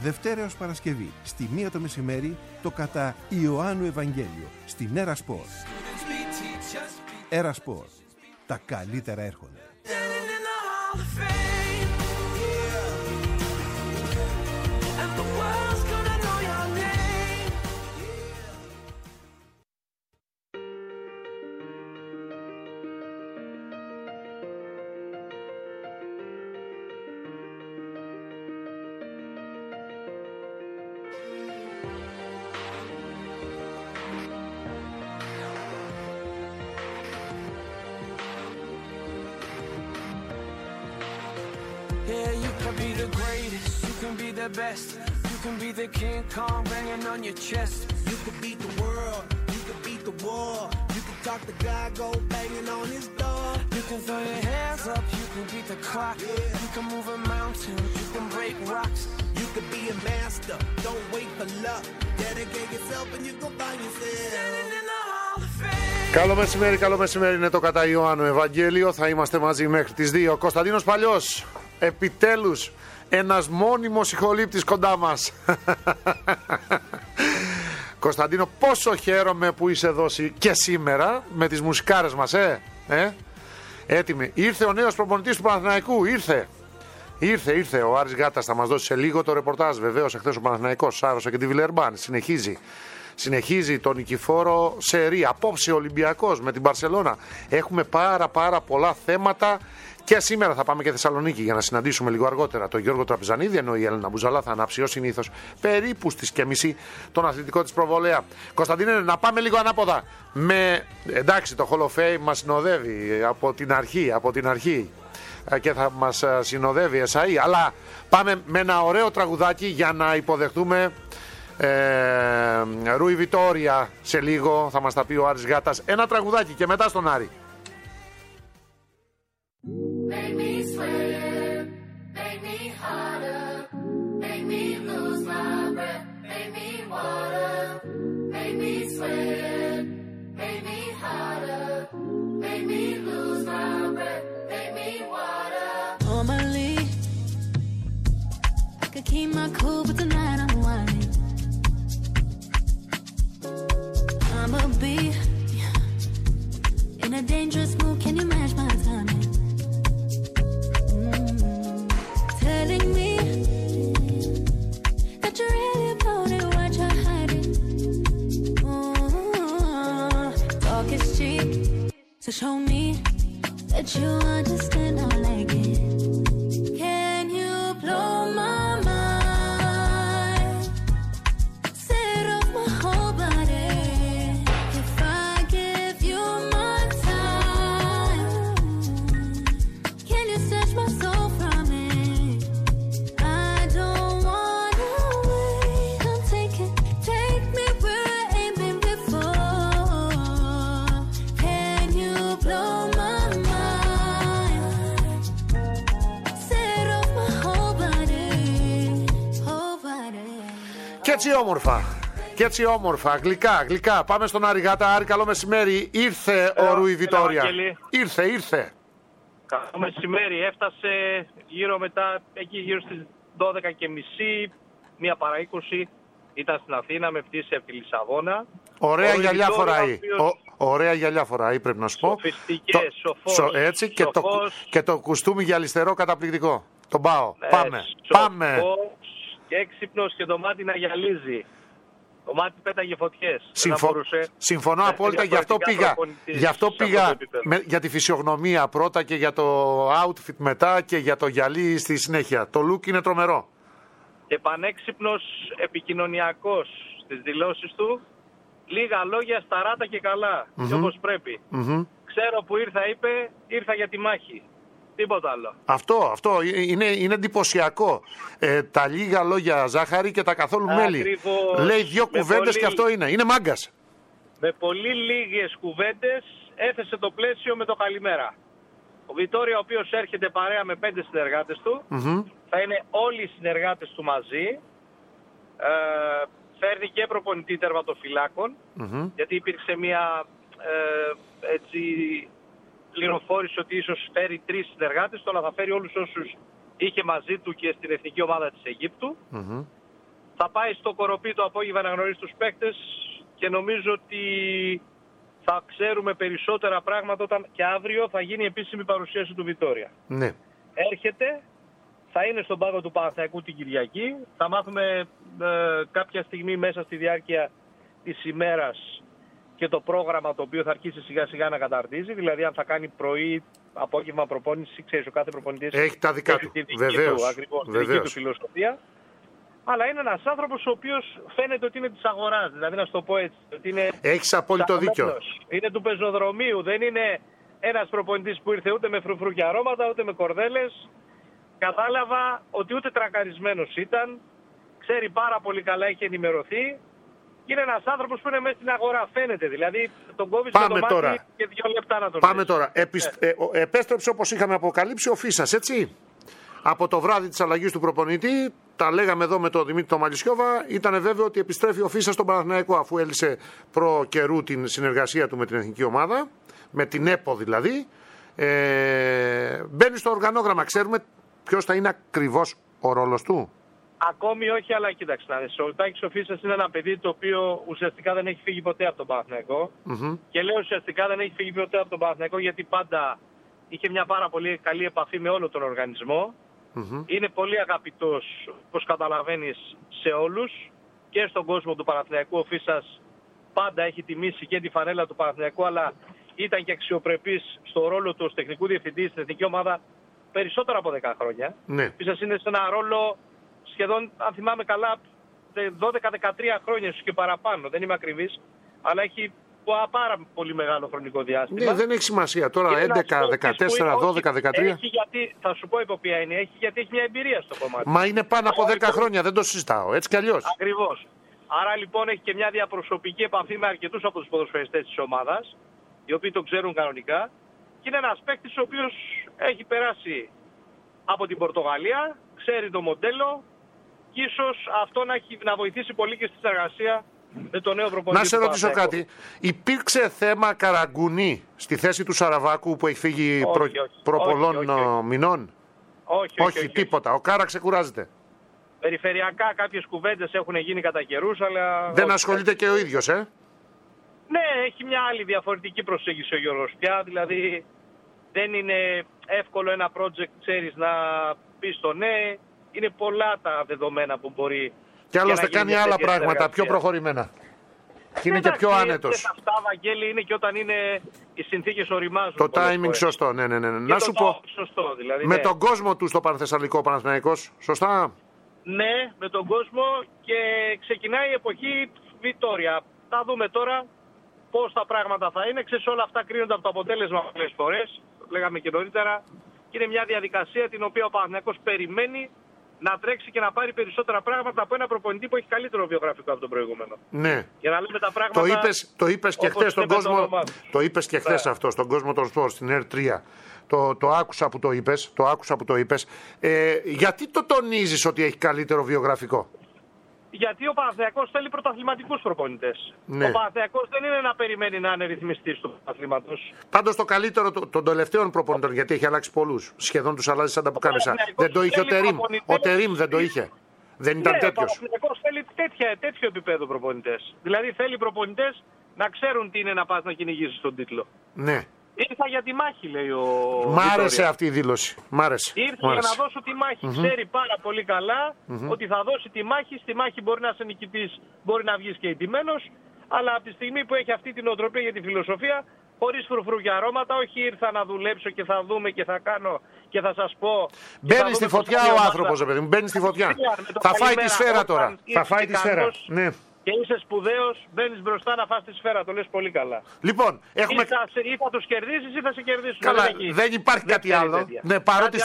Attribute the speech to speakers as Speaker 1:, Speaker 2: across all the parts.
Speaker 1: Δευτέρα έως Παρασκευή, στη 1 το μεσημέρι, το κατά Ιωάννου Ευαγγέλιο, στην Έρα Σπορ. Έρα Σπορ. Τα καλύτερα έρχονται.
Speaker 2: Yeah, you can be the greatest, you can be the best, you can be the King Kong banging on your chest.
Speaker 3: You can beat the world, you can beat the war, you can talk to God, go banging on his door.
Speaker 2: You can throw your hands up, you can beat the clock, you can move a mountain, you can break rocks.
Speaker 3: You can be a master, don't wait for luck, dedicate yourself and you can find yourself.
Speaker 2: Standing in the Hall of Fame.
Speaker 4: Καλό μεσημέρι, είναι το κατά Ιωάννου Ευαγγέλιο. Θα είμαστε μαζί μέχρι τις 2. Κωνσταντίνος Παλιός, επιτέλους ένας μόνιμος ηχολήπτης κοντά μας. Κωνσταντίνο, πόσο χαίρομαι που είσαι εδώ και σήμερα με τις μουσικάρες μας, έτοιμοι. Ήρθε ο νέος προπονητής του Παναθηναϊκού, ήρθε ο Άρης Γάτας, θα μας δώσει σε λίγο το ρεπορτάζ. Βεβαίως εχθές ο Παναθηναϊκός σάρωσε και τη Βιλερμπάν, συνεχίζει τον νικηφόρο σερί. Απόψε ο Ολυμπιακός με την Μπαρσελόνα. Έχουμε πάρα πολλά θέματα. Και σήμερα θα πάμε και Θεσσαλονίκη για να συναντήσουμε λίγο αργότερα τον Γιώργο Τραπεζανίδη, ενώ η Έλληνα Μπουζαλά θα ανάψει ως συνήθως περίπου στις και μισή τον αθλητικό της προβολέα. Κωνσταντίνε, να πάμε λίγο ανάποδα. Εντάξει, το Hall of Fame μας συνοδεύει από την αρχή και θα μας συνοδεύει εσαΐ, αλλά πάμε με ένα ωραίο τραγουδάκι για να υποδεχτούμε Ρούι Βιτόρια σε λίγο. Θα μας τα πει ο Άρης Γάτας. Ένα τραγουδάκι και μετά στον Άρη.
Speaker 5: Make me sweat, make me harder, make me lose my breath, make me water, make me sweat, make me harder, make me lose my breath, make me water.
Speaker 6: Normally, I could keep my cool, but tonight I'm whining. I'ma be in a dangerous mood, can you match my timing? Telling me that you're really about it, what you're hiding. Talk is cheap, so show me that you understand I like it. Can you blow my mind? Set off my whole body. If I give you my time, can you snatch my soul from it? I don't wanna wait. I'm take me where I ain't been before. Can you blow my mind? Set off my whole body.
Speaker 4: Και έτσι όμορφα, γλυκά. Πάμε στον Άρη Γάτα. Άρη, καλό μεσημέρι. Ήρθε ο Ρούι Βιτόρια. Ήρθε.
Speaker 7: Καλό μεσημέρι, έφτασε γύρω στις 12:30, 1 παρά 20, ήταν στην Αθήνα με πτήση από τη Λισαβόνα.
Speaker 4: Ωραία γυαλιά φοράει. Ωραία γυαλιά φοράει, πρέπει να σου πω.
Speaker 7: Σοφιστικές, σοφός,
Speaker 4: έτσι, και το κουστούμι γυαλιστερό καταπληκτικό. Τον πάω. Πάμε.
Speaker 7: Και έξυπνος και το μάτι να γυαλίζει. Το μάτι πέταγε φωτιές.
Speaker 4: Συμφωνώ απόλυτα, γι' αυτό πήγα για τη φυσιογνωμία πρώτα και για το outfit μετά και για το γυαλί στη συνέχεια. Το look είναι τρομερό.
Speaker 7: Και πανέξυπνος, επικοινωνιακός στις δηλώσεις του. Λίγα λόγια, σταράτα και καλά. Και όπως πρέπει. Ξέρω που ήρθα για τη μάχη. Τίποτα άλλο.
Speaker 4: Αυτό είναι εντυπωσιακό. Τα λίγα λόγια ζάχαρη και τα καθόλου μέλι.
Speaker 7: Ακριβώς.
Speaker 4: Λέει 2 κουβέντες και αυτό είναι. Είναι μάγκας.
Speaker 7: Με πολύ λίγες κουβέντες έθεσε το πλαίσιο με το καλημέρα. Ο Βιτόρια, ο οποίος έρχεται παρέα με 5 συνεργάτες του, θα είναι όλοι οι συνεργάτες του μαζί. Φέρνει και προπονητή τερματοφυλάκων, γιατί υπήρξε μια πληροφόρηση ότι ίσως φέρει 3 συνεργάτες, τώρα θα φέρει όλους όσους είχε μαζί του και στην εθνική ομάδα της Αιγύπτου. Θα πάει στο Κοροπή το απόγευμα να γνωρίσει τους παίκτες και νομίζω ότι θα ξέρουμε περισσότερα πράγματα όταν και αύριο θα γίνει η επίσημη παρουσίαση του Βιτόρια.
Speaker 4: Ναι.
Speaker 7: Έρχεται, θα είναι στον πάγκο του Παναθηναϊκού την Κυριακή. Θα μάθουμε κάποια στιγμή μέσα στη διάρκεια της ημέρας και το πρόγραμμα το οποίο θα αρχίσει σιγά σιγά να καταρτίζει. Δηλαδή αν θα κάνει πρωί, απόγευμα προπόνηση, ξέρεις, ο κάθε προπονητής
Speaker 4: έχει τα δικά του.
Speaker 7: Βεβαίως. Ακριβώς, τη δική του φιλοσοφία. Αλλά είναι ένας άνθρωπος ο οποίος φαίνεται ότι είναι της αγοράς. Δηλαδή να σου το πω έτσι. Ότι είναι
Speaker 4: έχεις απόλυτο δίκιο.
Speaker 7: Είναι του πεζοδρομίου. Δεν είναι ένας προπονητής που ήρθε ούτε με φρουφρού και αρώματα, ούτε με κορδέλες. Κατάλαβα ότι ούτε τρακαρισμένος ήταν. Ξέρει πάρα πολύ καλά, έχει ενημερωθεί. Είναι ένας άνθρωπος που είναι μέσα στην αγορά, φαίνεται. Δηλαδή τον κόβεις με το μάτι και 2 λεπτά να τον
Speaker 4: πάμε δεις. Τώρα. Επέστρεψε όπως είχαμε αποκαλύψει ο Φίσας, έτσι. Από το βράδυ της αλλαγής του προπονητή, τα λέγαμε εδώ με τον Δημήτρη τον Μαλισιώβα, ήταν βέβαιο ότι επιστρέφει ο Φίσας στον Παναθηναϊκό αφού έλυσε προ καιρού την συνεργασία του με την εθνική ομάδα, με την ΕΠΟ δηλαδή. Μπαίνει στο οργανόγραμμα, ξέρουμε ποιος θα είναι ακριβώς ο ρόλος του.
Speaker 7: Ακόμη όχι, αλλά κοίταξε να δεις. Ο Τάκης ο Φίσας είναι ένα παιδί το οποίο ουσιαστικά δεν έχει φύγει ποτέ από τον Παναθηναϊκό. Και λέω ουσιαστικά δεν έχει φύγει ποτέ από τον Παναθηναϊκό γιατί πάντα είχε μια πάρα πολύ καλή επαφή με όλο τον οργανισμό. Είναι πολύ αγαπητός, όπως καταλαβαίνεις, σε όλους και στον κόσμο του Παναθηναϊκού. Ο Φίσας πάντα έχει τιμήσει και τη φανέλα του Παναθηναϊκού, αλλά ήταν και αξιοπρεπής στο ρόλο του ως τεχνικού διευθυντή στην εθνική ομάδα περισσότερα από 10 χρόνια.
Speaker 4: Ναι.
Speaker 7: Ο Φίσας είναι σε ένα ρόλο σχεδόν, αν θυμάμαι καλά, 12-13 χρόνια ίσως και παραπάνω. Δεν είμαι ακριβής, αλλά έχει πάρα πολύ μεγάλο χρονικό διάστημα.
Speaker 4: Ναι, δεν έχει σημασία. Τώρα 11, 14, 12, 13.
Speaker 7: Έχει γιατί, θα σου πω υπό ποια είναι, γιατί έχει μια εμπειρία στο κομμάτι.
Speaker 4: Μα είναι πάνω από 10 χρόνια, δεν το συζητάω. Έτσι κι αλλιώς.
Speaker 7: Ακριβώς. Άρα λοιπόν έχει και μια διαπροσωπική επαφή με αρκετούς από τους ποδοσφαιριστές της ομάδας, οι οποίοι το ξέρουν κανονικά. Και είναι ένας παίκτης ο οποίος έχει περάσει από την Πορτογαλία, ξέρει το μοντέλο και ίσως αυτό να βοηθήσει πολύ και στη συνεργασία με το νέο προπονητή.
Speaker 4: Να σε ρωτήσω κάτι. Υπήρξε θέμα Καραγκουνή στη θέση του Σαραβάκου που έχει φύγει προ πολλών μηνών? Όχι, τίποτα. Ο Κάρα ξεκουράζεται.
Speaker 7: Περιφερειακά κάποιες κουβέντες έχουν γίνει κατά καιρούς, αλλά...
Speaker 4: Δεν ασχολείται και ο ίδιος,
Speaker 7: Ναι, έχει μια άλλη διαφορετική προσέγγιση ο Γιώργος πια. Δηλαδή δεν είναι εύκολο ένα project, ξέρεις, να πεις το ναι. Είναι πολλά τα δεδομένα που μπορεί...
Speaker 4: Και άλλωστε κάνει άλλα πράγματα πιο προχωρημένα. Και είναι και πιο άνετος.
Speaker 7: Και αυτά, Βαγγέλη, είναι και όταν είναι οι συνθήκες οριμάζουν.
Speaker 4: Το timing σωστό, ναι. Να σου πω,
Speaker 7: σωστό, δηλαδή,
Speaker 4: με τον κόσμο του στο Πανθεσσαλικό Παναθηναϊκός, σωστά?
Speaker 7: Ναι, με τον κόσμο και ξεκινάει η εποχή Βιτόρια. Θα δούμε τώρα πώς τα πράγματα θα είναι. Ξέρεις, όλα αυτά κρίνονται από το αποτέλεσμα πολλές φορές. Το λέγαμε και νωρίτερα. Και είναι μια διαδικασία την οποία ο Παναθηναϊκός περιμένει να τρέξει και να πάρει περισσότερα πράγματα από ένα προπονητή που έχει καλύτερο βιογραφικό από τον προηγούμενο.
Speaker 4: Ναι.
Speaker 7: Για να λέμε τα πράγματα.
Speaker 4: Το είπες και χθες στον κόσμο. Το είπες και χθες αυτό, στον κόσμο των σπορ, στην R3. Το άκουσα που το είπες. Γιατί το τονίζεις ότι έχει καλύτερο βιογραφικό?
Speaker 7: Γιατί ο Παναθηναϊκός θέλει πρωταθληματικούς προπονητές.
Speaker 4: Ναι.
Speaker 7: Ο Παναθηναϊκός δεν είναι να περιμένει να είναι ρυθμιστής του πρωταθλήματος.
Speaker 4: Πάντως το καλύτερο των τελευταίων προπονητών, γιατί έχει αλλάξει πολλούς. Σχεδόν τους αλλάζει σαν τα πουκάμισα. Δεν το είχε ο Τερίμ. Ο Τερίμ δεν το είχε. Δεν ήταν τέτοιος.
Speaker 7: Ο Παναθηναϊκός θέλει τέτοιο επίπεδο προπονητές. Δηλαδή θέλει προπονητές να ξέρουν τι είναι να πας να κυνηγήσεις τον τίτλο.
Speaker 4: Ναι.
Speaker 7: Ήρθα για τη μάχη, λέει ο.
Speaker 4: Μ' άρεσε αυτή η δήλωση.
Speaker 7: Ήρθε για να δώσω τη μάχη. Ξέρει πάρα πολύ καλά ότι θα δώσει τη μάχη. Στη μάχη μπορεί να είσαι νικητής, μπορεί να βγεις και ηττημένος. Αλλά από τη στιγμή που έχει αυτή την οτροπία για τη φιλοσοφία, χωρίς φρουφρού και αρώματα, όχι ήρθα να δουλέψω και θα δούμε και θα κάνω και θα σας πω.
Speaker 4: Μπαίνει στη φωτιά ο άνθρωπος, παιδί μου. Μπαίνει στη φωτιά. Θα φάει τη σφαίρα τώρα. Θα φάει τη σφαίρα. Ναι.
Speaker 7: Και είσαι σπουδαίος, μπαίνεις μπροστά να φας τη σφαίρα, το λες πολύ καλά.
Speaker 4: Λοιπόν, έχουμε...
Speaker 7: Ή θα τους κερδίσεις ή θα σε κερδίσουν.
Speaker 4: Καλά, δεν υπάρχει κάτι άλλο. Ναι,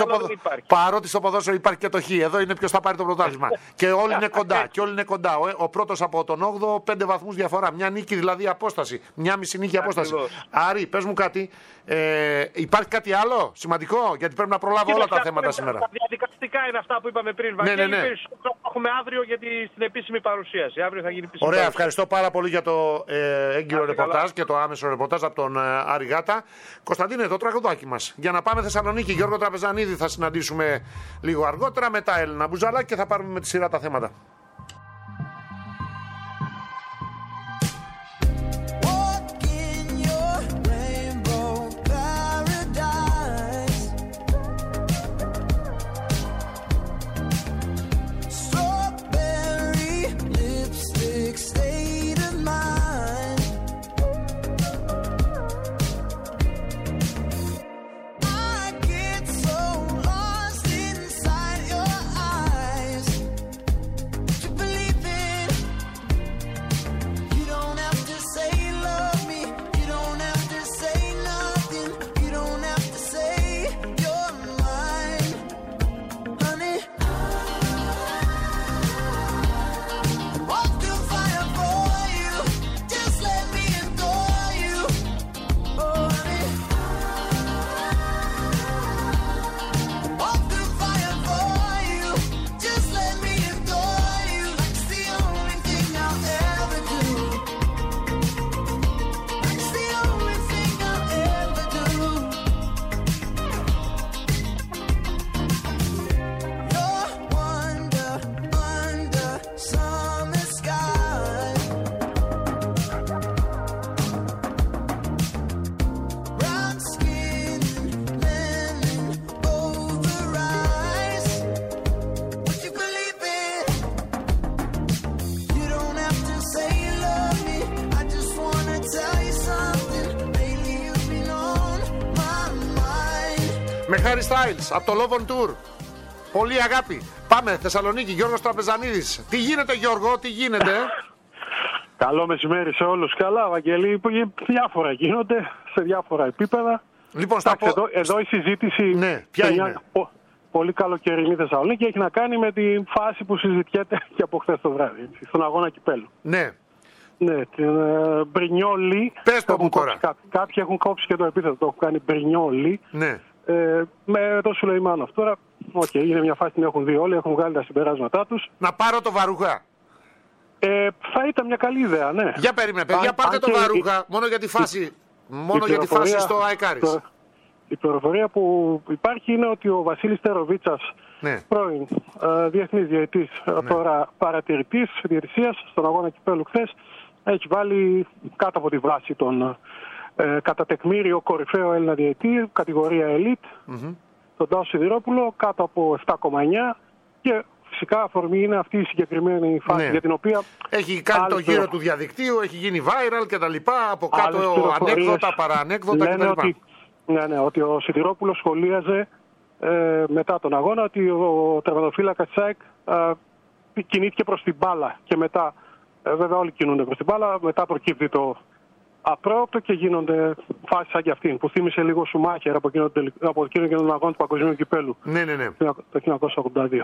Speaker 4: παρότι στο ποδόσφαιρο υπάρχει και το χ. Εδώ είναι ποιος θα πάρει το πρωτάθλημα. Και όλοι είναι κοντά. Ο πρώτος από τον 8ο, 5 βαθμούς διαφορά. Μια νίκη δηλαδή απόσταση. Μια μισή νίκη απόσταση. Άρη, πες μου κάτι. Υπάρχει κάτι άλλο σημαντικό? Γιατί πρέπει να προλάβω όλα τα θέματα σήμερα.
Speaker 7: Τα διαδικαστικά είναι αυτά που είπαμε πριν.
Speaker 4: Ναι.
Speaker 7: Έχουμε αύριο στην επίσημη παρουσίαση. Αύριο θα γίνει.
Speaker 4: Ωραία, ευχαριστώ πάρα πολύ για το έγκυρο ρεπορτάζ και το άμεσο ρεπορτάζ από τον Άρη Γάτα. Κωνσταντίνε, το τραγουδάκι μας. Για να πάμε Θεσσαλονίκη, Γιώργο Τραπεζανίδη θα συναντήσουμε λίγο αργότερα. Μετά Έλληνα Μπουζαλάκη και θα πάρουμε με τη σειρά τα θέματα. Harry Styles από το Love on Tour. Πολύ αγάπη. Πάμε Θεσσαλονίκη, Γιώργος Τραπεζανίδης. Τι γίνεται Γιώργο, τι γίνεται?
Speaker 8: Καλό μεσημέρι σε όλους. Καλά, Βαγγέλη, διάφορα γίνονται σε διάφορα επίπεδα.
Speaker 4: Λοιπόν,
Speaker 8: εδώ η συζήτηση
Speaker 4: ναι, ποια είναι?
Speaker 8: Πολύ καλοκαιρινή Θεσσαλονίκη έχει να κάνει με τη φάση που συζητιέται και από χθες το βράδυ, έτσι, στον αγώνα κυπέλλου.
Speaker 4: Ναι.
Speaker 8: Ναι, την Μπρινιόλι.
Speaker 4: Πες το μου τώρα.
Speaker 8: Κάποιοι έχουν κόψει και το επίθετο, το έχουν κάνει Μπρινιόλι.
Speaker 4: Ναι.
Speaker 8: Με το Σουλεϊμάνοφ. Τώρα, είναι μια φάση την έχουν δει όλοι, έχουν βγάλει τα συμπεράσματά τους.
Speaker 4: Να πάρω το Βαρούγα.
Speaker 8: Θα ήταν μια καλή ιδέα, ναι.
Speaker 4: Για περίμενε, παιδιά, πάρτε το Βαρούγα μόνο για τη φάση. Μόνο για τη φάση στο Αεκάρις.
Speaker 8: Η πληροφορία που υπάρχει είναι ότι ο Βασίλης Τεροβίτσας,
Speaker 4: ναι,
Speaker 8: πρώην διεθνής διαιτητής, ναι, τώρα παρατηρητής διαιτησίας στον αγώνα κυπέλλου χθες, έχει βάλει κάτω από τη βάση τον κατά τεκμήριο κορυφαίο Έλληνα διαιτητή, κατηγορία Elite, τον Τάσο Σιδηρόπουλο, κάτω από 7,9 και φυσικά αφορμή είναι αυτή η συγκεκριμένη φάση, ναι, για την οποία
Speaker 4: έχει κάνει το γύρο του διαδικτύου, έχει γίνει viral κτλ. Από κάτω ανέκδοτα, παρανέκδοτα κτλ.
Speaker 8: Ότι ο Σιδηρόπουλος σχολίαζε μετά τον αγώνα ότι ο τερματοφύλακας της ΑΕΚ κινήθηκε προς την μπάλα και μετά, βέβαια όλοι κινούνται προς την μπάλα, μετά προκύπτει το απρόοπτο και γίνονται φάσεις σαν και αυτήν που θύμισε λίγο Σουμάχερ από εκείνο και τον αγώνα του Παγκοσμίου Κυπέλλου το 1982.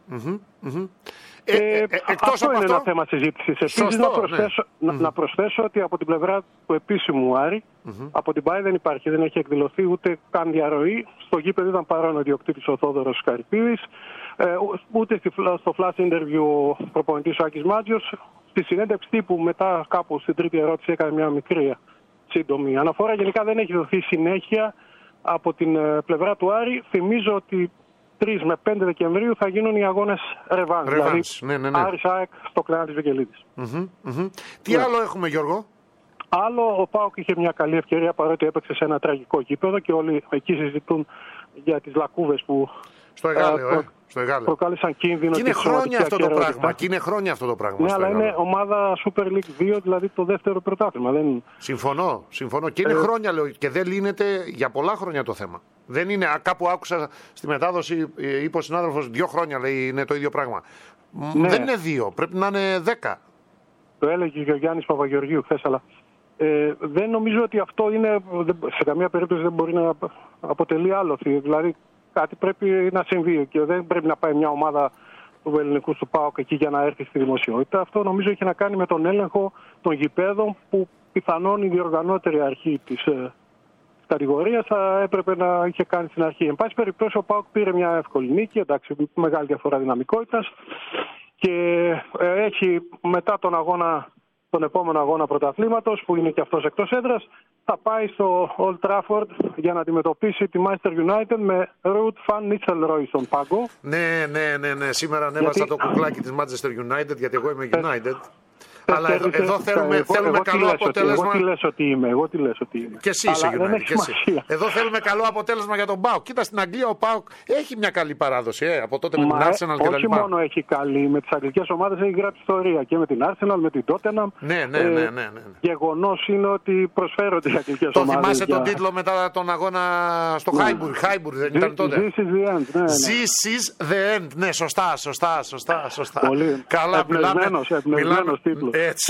Speaker 8: Αυτό είναι ένα θέμα συζήτησης. Επίσης να προσθέσω ότι από την πλευρά του επίσημου Άρη, από την ΠΑΕ δεν υπάρχει, δεν έχει εκδηλωθεί ούτε καν διαρροή. Στο γήπεδο ήταν παρόν ο ιδιοκτήτης ο Θόδωρος Καρυπίδης, ούτε στο flash interview ο προπονητής ο Άκης Μάτζιος. Στη συνέντευξη τύπου μετά κάπου στην τρίτη ερώτηση έκανε μια μικρή σύντομη αναφορά. Γενικά δεν έχει δοθεί συνέχεια από την πλευρά του Άρη. Θυμίζω ότι 3 με 5 Δεκεμβρίου θα γίνουν οι αγώνες ρεβάνς. Δηλαδή Άρης ΑΕΚ στο Κλεάνθης Βικελίδης.
Speaker 4: Τι άλλο έχουμε Γιώργο?
Speaker 8: Άλλο, ο ΠΑΟΚ είχε μια καλή ευκαιρία παρότι έπαιξε σε ένα τραγικό γήπεδο και όλοι εκεί συζητούν για τις λακκούβες που προκάλεσαν κίνδυνο.
Speaker 4: Και είναι χρόνια αυτό το πράγμα. Και είναι χρόνια αυτό το πράγμα.
Speaker 8: Ναι, αλλά είναι ομάδα Super League 2, δηλαδή το δεύτερο πρωτάθλημα.
Speaker 4: Συμφωνώ. Και είναι χρόνια, λέω, και δεν λύνεται για πολλά χρόνια το θέμα. Δεν είναι, κάπου άκουσα στη μετάδοση, είπε ο συνάδελφος, 2 χρόνια λέει είναι το ίδιο πράγμα. Ναι. Δεν είναι 2, πρέπει να είναι 10.
Speaker 8: Το έλεγε και ο Γιάννης Παπαγεωργίου χθες, αλλά δεν νομίζω ότι αυτό είναι, σε καμία περίπτωση δεν μπορεί να αποτελεί άλοθη. Δηλαδή κάτι πρέπει να συμβεί και δεν πρέπει να πάει μια ομάδα του ελληνικού του ΠΑΟΚ εκεί για να έρθει στη δημοσιότητα. Αυτό νομίζω έχει να κάνει με τον έλεγχο των γηπέδων που πιθανόν η διοργανώτερη αρχή της κατηγορίας θα έπρεπε να είχε κάνει στην αρχή. Εν πάση περιπτώσει ο ΠΑΟΚ πήρε μια εύκολη νίκη, εντάξει, μεγάλη διαφορά δυναμικότητας και έχει μετά τον επόμενο αγώνα πρωταθλήματος που είναι και αυτός εκτός έδρας, θα πάει στο Old Trafford για να αντιμετωπίσει τη Manchester United με Ruud van Nistelrooy στον πάγκο.
Speaker 4: Ναι. Σήμερα ανέβασα το κουκλάκι της Manchester United γιατί εγώ είμαι United. Αλλά εδώ θέλουμε καλό αποτέλεσμα.
Speaker 8: Εγώ τι λες ότι είμαι.
Speaker 4: Και εσύ είσαι United. Εδώ θέλουμε καλό αποτέλεσμα για τον ΠΑΟΚ. Κοίτα, στην Αγγλία ο ΠΑΟΚ έχει μια καλή παράδοση από τότε με την Arsenal κτλ.
Speaker 8: Όχι μόνο έχει καλή, με τις αγγλικές ομάδες έχει γράψει ιστορία και με την Arsenal, με την Tottenham.
Speaker 4: Ναι.
Speaker 8: Γεγονός είναι ότι προσφέρονται οι αγγλικές ομάδες.
Speaker 4: Το θυμάσαι τον τίτλο μετά τον αγώνα στο Highbury δεν ήταν τότε?
Speaker 8: This is the end.
Speaker 4: This is the end. Ναι, σωστά.
Speaker 8: Πολύ
Speaker 4: καλά,
Speaker 8: εμπνευσμένος τίτλος.
Speaker 4: Έτσι.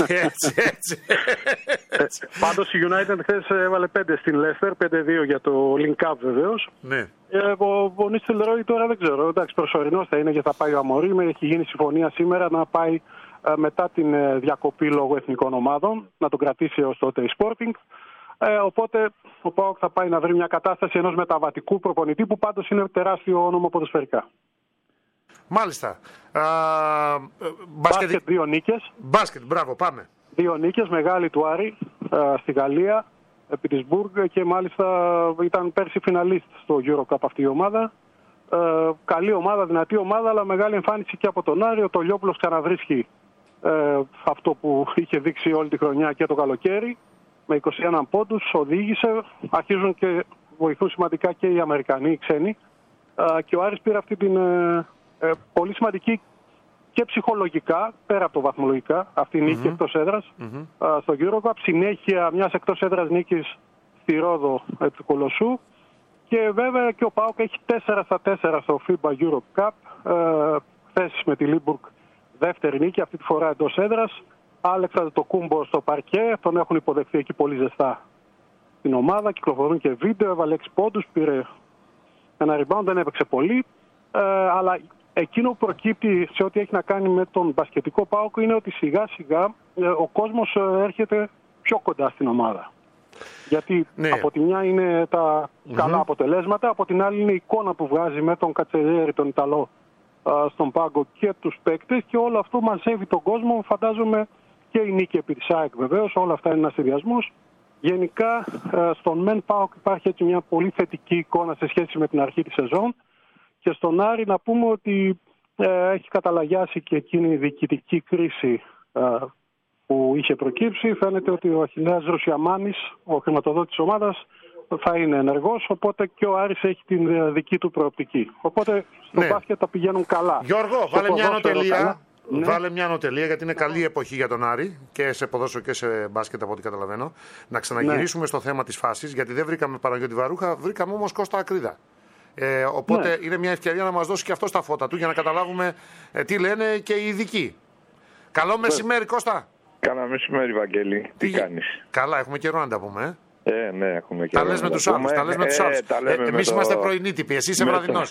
Speaker 8: Πάντως η United χθες έβαλε 5 στην Leicester, 5-2 για το Link Up βεβαίως.
Speaker 4: Ναι.
Speaker 8: Ο Nistelrooy τώρα δεν ξέρω, εντάξει, προσωρινός θα είναι και θα πάει ο Αμορίμ. Έχει γίνει συμφωνία σήμερα να πάει μετά την διακοπή λόγω εθνικών ομάδων, να τον κρατήσει έως τότε η Sporting. Οπότε ο ΠΑΟΚ θα πάει να βρει μια κατάσταση ενός μεταβατικού προπονητή που πάντως είναι τεράστιο όνομα ποδοσφαιρικά.
Speaker 4: Μάλιστα.
Speaker 8: Μπάσκετ 2 νίκες.
Speaker 4: Μπάσκετ, μπράβο, πάμε.
Speaker 8: 2 νίκες, μεγάλη του Άρη στη Γαλλία, Πιτισμπουργκ και μάλιστα ήταν πέρσι φιναλίστ στο Eurocup αυτή η ομάδα. Καλή ομάδα, δυνατή ομάδα, αλλά μεγάλη εμφάνιση και από τον Άρη. Ο Τολιόπουλος ξαναβρίσκει αυτό που είχε δείξει όλη τη χρονιά και το καλοκαίρι. Με 21 πόντους οδήγησε, αρχίζουν και βοηθούν σημαντικά και οι Αμερικανοί, οι ξένοι. Και ο Άρης πήρε αυτή την πολύ σημαντική και ψυχολογικά, πέρα από το βαθμολογικά, αυτή η νίκη εκτός έδρας στο Eurocup. Συνέχεια μιας εκτός έδρας νίκης στη Ρόδο επί του Κολοσσού Και βέβαια και ο ΠΑΟΚ έχει 4-4 στο FIBA Europe Cup. Χθες με τη Λίμπουργκ δεύτερη νίκη, αυτή τη φορά εντός έδρας. Άλεξα το Κούμπο στο παρκέ, τον έχουν υποδεχθεί εκεί πολύ ζεστά την ομάδα. Κυκλοφορούν και βίντεο, έβαλε 6 πόντους, πήρε ένα rebound, δεν έπαιξε πολύ. Αλλά εκείνο που προκύπτει σε ό,τι έχει να κάνει με τον μπασκετικό ΠΑΟΚ είναι ότι σιγά σιγά ο κόσμος έρχεται πιο κοντά στην ομάδα. Γιατί από τη μια είναι τα καλά αποτελέσματα, από την άλλη είναι η εικόνα που βγάζει με τον Κατσελιέρη, τον Ιταλό, στον πάγκο και τους παίκτες, και όλο αυτό μαζεύει τον κόσμο. Φαντάζομαι και η νίκη επί της ΑΕΚ βεβαίως, όλα αυτά είναι ένας συνδυασμός. Γενικά στον ΜΕΝ ΠΑΟΚ υπάρχει έτσι μια πολύ θετική εικόνα σε σχέση με την αρχή της σεζόν, και στον Άρη να πούμε ότι έχει καταλαγιάσει και εκείνη η διοικητική κρίση που είχε προκύψει. Φαίνεται ότι ο Αχιλλέας Ρουσιαμάνης, ο χρηματοδότης της ομάδας, θα είναι ενεργός, οπότε και ο Άρης έχει την δική του προοπτική. Οπότε στο μπάσκετ τα πηγαίνουν καλά.
Speaker 4: Γιώργο, βάλε μια ανωτελεία. Ναι. Βάλε μια ανωτελεία, γιατί είναι καλή εποχή για τον Άρη και σε ποδόσφαιρο και σε μπάσκετ από ό,τι καταλαβαίνω. Να ξαναγυρίσουμε στο θέμα της φάσης, γιατί δεν βρήκαμε Παναγιώτη Βαρούχα, βρήκαμε όμως Κώστα Ακρίδα. Οπότε είναι μια ευκαιρία να μας δώσει και αυτό στα φώτα του για να καταλάβουμε τι λένε και οι ειδικοί. Καλό μεσημέρι, Κώστα.
Speaker 9: Καλά μεσημέρι, Βαγγέλη. Τι κάνεις?
Speaker 4: Καλά, έχουμε καιρό να τα πούμε.
Speaker 9: Ναι, έχουμε καιρό.
Speaker 4: Τα λες με τους άλλους. Εμείς είμαστε πρωινοί τύποι, εσύ είσαι βραδινός.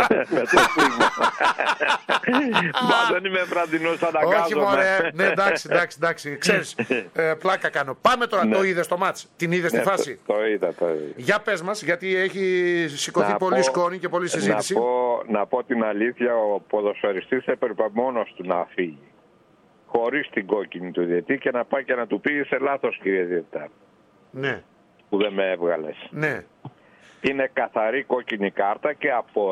Speaker 9: Μα δεν είμαι βραδινός, αναγκάζομαι.
Speaker 4: Όχι μωρέ, ναι, εντάξει, ξέρεις, πλάκα κάνω. Πάμε τώρα, το είδες το μάτς, την είδες τη φάση?
Speaker 9: Το είδα.
Speaker 4: Για πες μας, γιατί έχει σηκωθεί πολύ σκόνη και πολλή συζήτηση.
Speaker 9: Να πω την αλήθεια, ο ποδοσφαιριστής έπρεπε μόνος του να φύγει, χωρίς την κόκκινη του διαιτητή, και να πάει και να του πει είσαι λάθος, κύριε διαιτητά.
Speaker 4: Ναι.
Speaker 9: Που δεν με έβγαλες.
Speaker 4: Ναι.
Speaker 9: Είναι καθαρή κόκκινη κάρτα και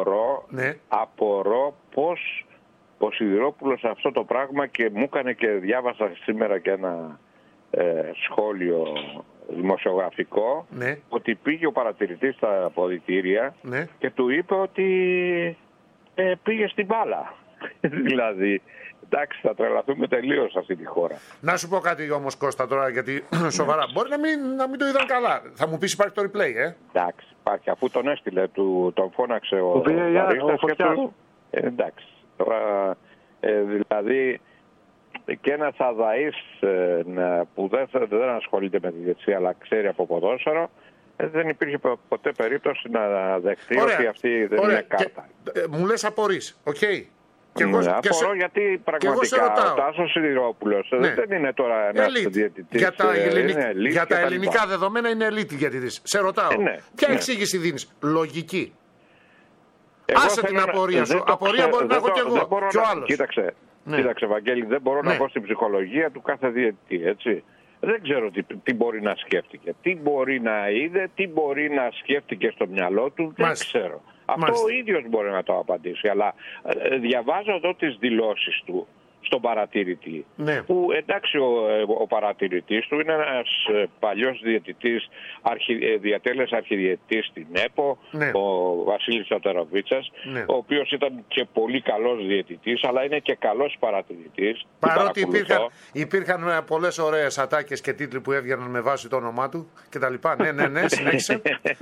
Speaker 9: απορώ πως ο Σιδηρόπουλος αυτό το πράγμα, και μου έκανε και διάβασα σήμερα και ένα σχόλιο δημοσιογραφικό, ότι πήγε ο παρατηρητής στα αποδυτήρια και του είπε ότι πήγε στην μπάλα. Δηλαδή, εντάξει, θα τρελαθούμε τελείως αυτή τη χώρα.
Speaker 4: Να σου πω κάτι όμως, Κώστα, τώρα, γιατί σοβαρά. Μπορεί να μην το είδαν καλά. Θα μου πεις υπάρχει το replay,
Speaker 9: Εντάξει, υπάρχει. Αφού τον έστειλε, τον φώναξε ο βαρίστας και του... εντάξει. Τώρα, δηλαδή, και ένας αδαής που δεν ασχολείται με τη διετησία, αλλά ξέρει από ποδόσφαιρο, δεν υπήρχε ποτέ περίπτωση να δεχτεί ότι αυτή δεν είναι κάρτα.
Speaker 4: Μου λες απορείς, οκ.
Speaker 9: Απορώ γιατί πραγματικά ο Τάσος Σιδηρόπουλος δεν είναι τώρα ένας διαιτητής.
Speaker 4: Για τα ελληνικά δεδομένα είναι elite διαιτητής. Σε ρωτάω, ποια εξήγηση δίνεις? Λογική. Άσε την απορία σου. Απορία μπορεί να έχω κι εγώ κι ο άλλος.
Speaker 9: Κοίταξε, Βαγγέλη, δεν μπορώ να πω στην ψυχολογία του κάθε διαιτητή, έτσι. Δεν ξέρω τι μπορεί να σκέφτηκε, τι μπορεί να είδε, τι μπορεί να σκέφτηκε στο μυαλό του, δεν ξέρω. Αυτό ο ίδιος μπορεί να το απαντήσει, αλλά διαβάζω εδώ τις δηλώσεις του στον παρατηρητή, που εντάξει ο παρατηρητής του είναι ένας παλιός διαιτητής, διατέλεσε αρχιδιαιτητής στην ΕΠΟ, ο Βασίλης Σατεροβίτσας, ο οποίος ήταν και πολύ καλός διαιτητής, αλλά είναι και καλός παρατηρητής.
Speaker 4: Παρότι υπήρχαν πολλές ωραίες ατάκες και τίτλοι που έβγαιναν με βάση το όνομά του κτλ. Ναι, συνέχισε.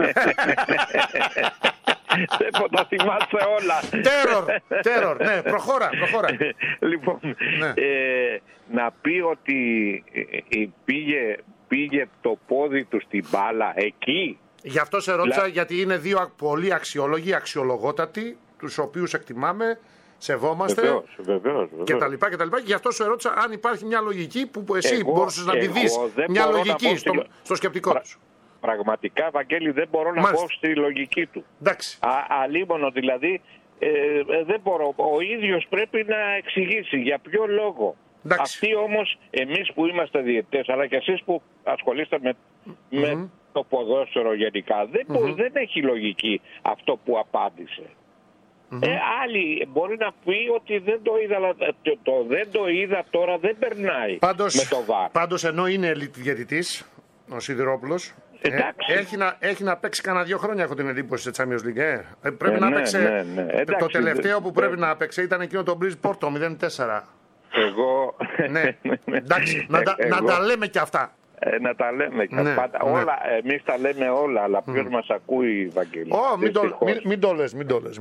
Speaker 9: Δεν τα θυμάσαι όλα.
Speaker 4: Τέρορ, ναι, προχώρα.
Speaker 9: Λοιπόν, να πει ότι πήγε το πόδι του στην μπάλα εκεί.
Speaker 4: Γι' αυτό σε ρώτησα, γιατί είναι δύο πολύ αξιόλογοι, αξιολογότατοι, τους οποίους εκτιμάμε, σεβόμαστε
Speaker 9: βεβαίως.
Speaker 4: κτλ. Γι' αυτό σου ερώτησα αν υπάρχει μια λογική που εσύ μπορούσες να τη δεις, μια λογική στο σκεπτικό τους.
Speaker 9: Πραγματικά, Βαγγέλη, δεν μπορώ να πω στη λογική του. Αλίμονο δηλαδή, δεν μπορώ. Ο ίδιος πρέπει να εξηγήσει για ποιο λόγο. Αυτοί όμως, εμείς που είμαστε διαιτητές, αλλά και εσείς που ασχολείστε με το ποδόσφαιρο γενικά, δεν έχει λογική αυτό που απάντησε. Άλλοι μπορεί να πει ότι δεν το είδα, αλλά δεν το είδα τώρα δεν περνάει με το βάρ.
Speaker 4: Πάντως, ενώ είναι ελίτ διαιτητής ο Σιδηρόπουλος, έχει να παίξει κανένα 2 χρόνια, έχω την εντύπωση, σε Champions League. Πρέπει να παίξει. Το τελευταίο που πρέπει να παίξει ήταν εκείνο το Bridge Porto 0-4.
Speaker 9: Εγώ.
Speaker 4: Εντάξει, να τα λέμε κι αυτά.
Speaker 9: Να τα λέμε.
Speaker 4: Ναι,
Speaker 9: Πάντα,
Speaker 4: ναι.
Speaker 9: όλα, εμείς τα λέμε όλα, αλλά ποιος μας ακούει, Βαγγέλη?
Speaker 4: Μην το λες.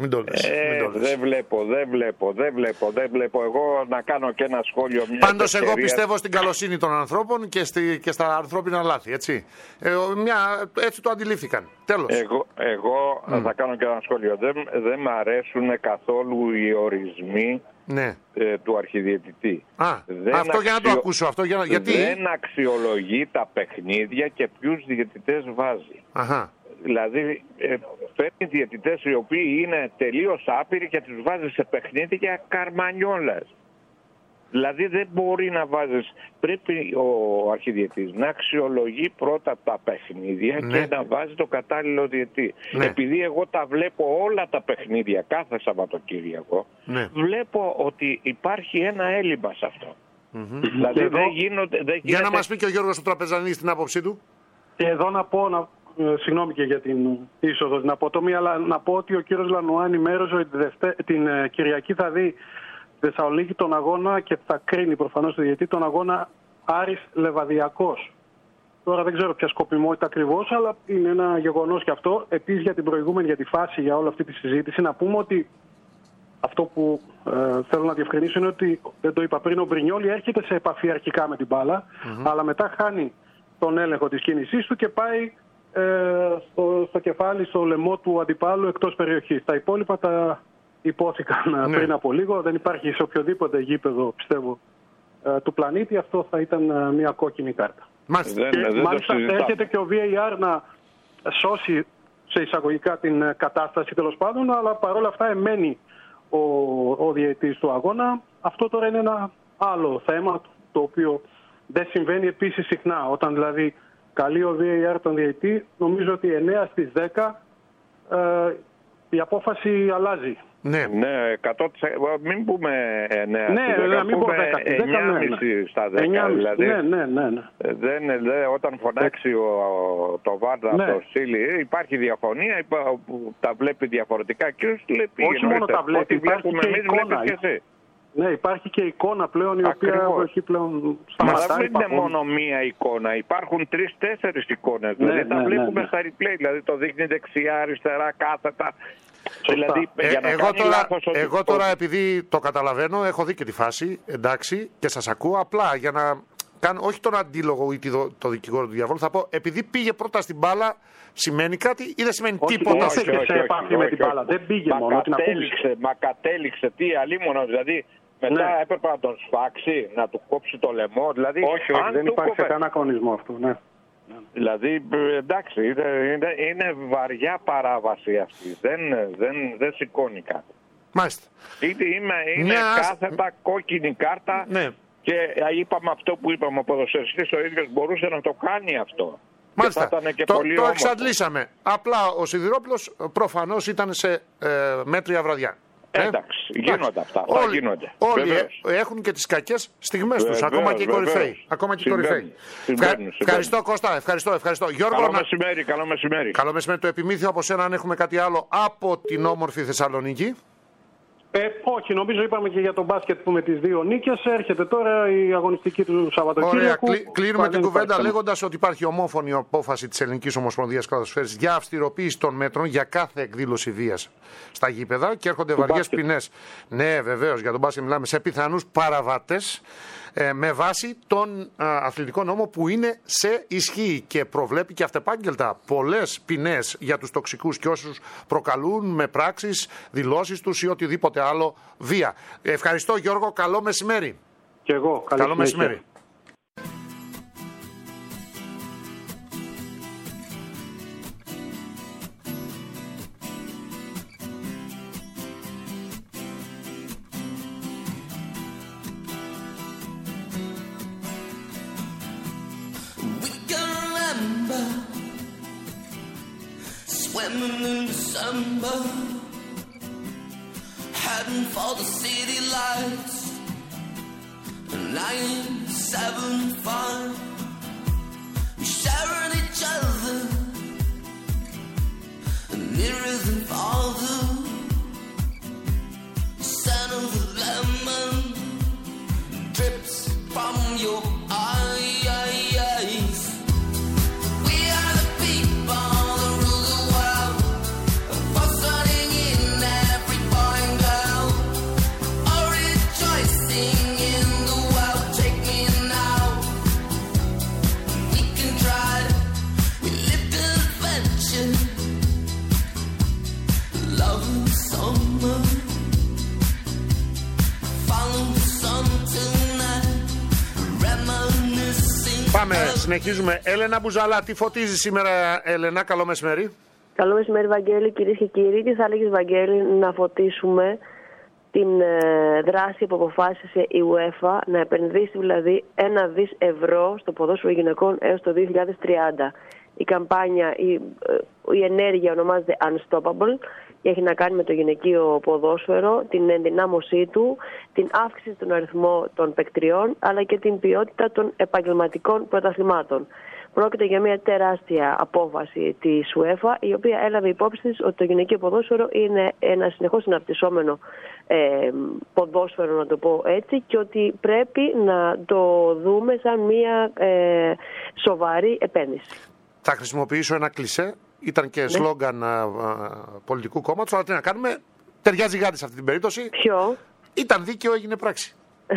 Speaker 9: Δεν βλέπω. Εγώ να κάνω και ένα σχόλιο.
Speaker 4: Πάντως εγώ πιστεύω στην καλοσύνη των ανθρώπων και στα ανθρώπινα λάθη, έτσι. Έτσι το αντιλήφθηκαν. Τέλος.
Speaker 9: Εγώ θα κάνω και ένα σχόλιο. Δεν μ' αρέσουν καθόλου οι ορισμοί του αρχιδιαιτητή.
Speaker 4: Αυτό για να το ακούσω. Γιατί
Speaker 9: δεν αξιολογεί τα παιχνίδια και ποιους διαιτητές βάζει. Δηλαδή παίρνει διαιτητές οι οποίοι είναι τελείως άπειροι και τους βάζει σε παιχνίδια καρμανιόλας. Δηλαδή δεν μπορεί να βάζεις, πρέπει ο αρχιδιαιτής να αξιολογεί πρώτα τα παιχνίδια και να βάζει το κατάλληλο διαιτή. Επειδή εγώ τα βλέπω όλα τα παιχνίδια κάθε Σαββατοκύριακο, βλέπω ότι υπάρχει ένα έλλειμμα σε αυτό. Δηλαδή δεν γίνεται...
Speaker 4: Για να μας πει και ο Γιώργος ο Τραπεζανής την άποψή του.
Speaker 8: Και εδώ να πω, συγγνώμη και για την είσοδο στην απότομη, αλλά να πω ότι ο κύριος Λανουά ενημέρωσε ότι την Κυριακή θα δει Θεσσαλονίκη τον αγώνα και θα κρίνει προφανώς το διαιτητή τον αγώνα Άρης Λεβαδιακός. Τώρα δεν ξέρω ποια σκοπιμότητα ακριβώς, αλλά είναι ένα γεγονός και αυτό. Επίσης για την προηγούμενη, για τη φάση, για όλη αυτή τη συζήτηση, να πούμε ότι αυτό που θέλω να διευκρινίσω είναι ότι, δεν το είπα πριν, ο Μπρινιόλι έρχεται σε επαφή αρχικά με την μπάλα, αλλά μετά χάνει τον έλεγχο της κίνησής του και πάει στο κεφάλι, στο λαιμό του αντιπάλου εκτός περιοχής. Τα υπόλοιπα τα υπόθηκαν πριν από λίγο. Δεν υπάρχει σε οποιοδήποτε γήπεδο, πιστεύω, του πλανήτη. Αυτό θα ήταν μια κόκκινη κάρτα.
Speaker 4: Μάλιστα
Speaker 8: έρχεται και ο VAR να σώσει σε εισαγωγικά την κατάσταση, τέλος πάντων, αλλά παρόλα αυτά εμένει ο διαιτητής του αγώνα. Αυτό τώρα είναι ένα άλλο θέμα, το οποίο δεν συμβαίνει επίσης συχνά. Όταν δηλαδή καλεί ο VAR τον διαιτητή, νομίζω ότι 9 στις 10 η απόφαση αλλάζει.
Speaker 9: Ναι, 100%. Μην πούμε 9
Speaker 8: να μην πούμε
Speaker 9: 9,5 στα 10. Δηλαδή, όταν φωνάξει το Βάρντα το στείλει, υπάρχει διαφωνία, τα βλέπει διαφορετικά και
Speaker 8: όχι μόνο τα βλέπει, υπάρχει και εικόνα. Ναι, υπάρχει και εικόνα πλέον η οποία έχει πλέον σταματάει.
Speaker 9: Μα δεν είναι μόνο μία εικόνα, υπάρχουν 3-4 εικόνες. Δηλαδή τα βλέπουμε στα replay, δηλαδή το δείχνει δεξιά, αριστερά, κάθετα. Δηλαδή,
Speaker 4: εγώ τώρα επειδή το καταλαβαίνω, έχω δει και τη φάση, εντάξει, και σας ακούω, απλά για να κάνω, όχι τον αντίλογο ή το δικηγόρο του διαβόλου, θα πω, επειδή πήγε πρώτα στην μπάλα, σημαίνει κάτι ή δεν σημαίνει τίποτα?
Speaker 8: Όχι, σε επαφή με την μπάλα, δεν πήγε μόνο.
Speaker 9: Μα κατέληξε, τι αλίμονο, δηλαδή μετά έπρεπε να τον σφάξει, να του κόψει το λαιμό, δηλαδή...
Speaker 8: Όχι, δεν υπάρχει σε κανένα κανονισμό αυτό,
Speaker 9: Δηλαδή, εντάξει, είναι βαριά παράβαση αυτή. Δεν σηκώνει κάτι.
Speaker 4: Μάλιστα.
Speaker 9: Είναι κάθετα κόκκινη κάρτα και είπαμε αυτό που είπαμε, ο ποδοσφαιριστής ο ίδιος μπορούσε να το κάνει αυτό.
Speaker 4: Μάλιστα. Το εξαντλήσαμε. Απλά ο Σιδηρόπουλος προφανώς ήταν σε μέτρια βραδιά.
Speaker 9: Εντάξει, γίνονται αυτά.
Speaker 4: Όλοι έχουν και τις κακές στιγμές τους, ακόμα και οι κορυφαίοι. Ευχαριστώ Κώστα, ευχαριστώ. Γιώργο,
Speaker 9: καλό μεσημέρι.
Speaker 4: Καλό μεσημέρι. Το επιμήθειο από σένα, αν έχουμε κάτι άλλο από την όμορφη Θεσσαλονίκη.
Speaker 8: Όχι, νομίζω είπαμε και για τον μπάσκετ που με τις δύο νίκες. Έρχεται τώρα η αγωνιστική του Σαββατοκύριακου.
Speaker 4: Ωραία, κλείνουμε την κουβέντα λέγοντας ότι υπάρχει ομόφωνη απόφαση της Ελληνικής Ομοσπονδίας Καλαθοσφαίρισης για αυστηροποίηση των μέτρων για κάθε εκδήλωση βίας στα γήπεδα και έρχονται βαριές ποινές. Ναι, βεβαίως, για τον μπάσκετ μιλάμε, σε πιθανούς παραβάτες με βάση τον αθλητικό νόμο που είναι σε ισχύ και προβλέπει και αυτεπάγγελτα πολλές ποινές για τους τοξικούς και όσους προκαλούν με πράξεις, δηλώσεις τους ή οτιδήποτε άλλο βία. Ευχαριστώ Γιώργο, καλό μεσημέρι.
Speaker 8: Και εγώ,
Speaker 4: καλό μεσημέρι.
Speaker 10: Swimming in December, heading for the city lights. 975, we sharing each other, nearer than farther. The scent of the lemon drips from your eyes.
Speaker 4: Πάμε, συνεχίζουμε. Έλενα Μπουζαλά, τι φωτίζει σήμερα, Έλενα? Καλό μεσημέρι.
Speaker 11: Καλό μεσημέρι, Βαγγέλη, κυρίες και κύριοι. Τι θα έλεγες, Βαγγέλη, να φωτίσουμε την δράση που αποφάσισε η UEFA να επενδύσει δηλαδή 1 δις ευρώ στο ποδόσφαιρο γυναικών έως το 2030. Η καμπάνια, η ενέργεια ονομάζεται Unstoppable και έχει να κάνει με το γυναικείο ποδόσφαιρο, την ενδυνάμωσή του, την αύξηση των αριθμών των παικτριών, αλλά και την ποιότητα των επαγγελματικών πρωταθλημάτων. Πρόκειται για μια τεράστια απόφαση της UEFA, η οποία έλαβε υπόψη της ότι το γυναικείο ποδόσφαιρο είναι ένα συνεχώς συναπτυσσόμενο ποδόσφαιρο, να το πω έτσι, και ότι πρέπει να το δούμε σαν μια σοβαρή επένδυση.
Speaker 4: Θα χρησιμοποιήσω ένα κλισέ. Ήταν και σλόγγαν πολιτικού κόμματος, αλλά τι να κάνουμε, ταιριάζει γάτι σε αυτή την περίπτωση.
Speaker 11: Ποιο?
Speaker 4: Ήταν δίκαιο, έγινε πράξη.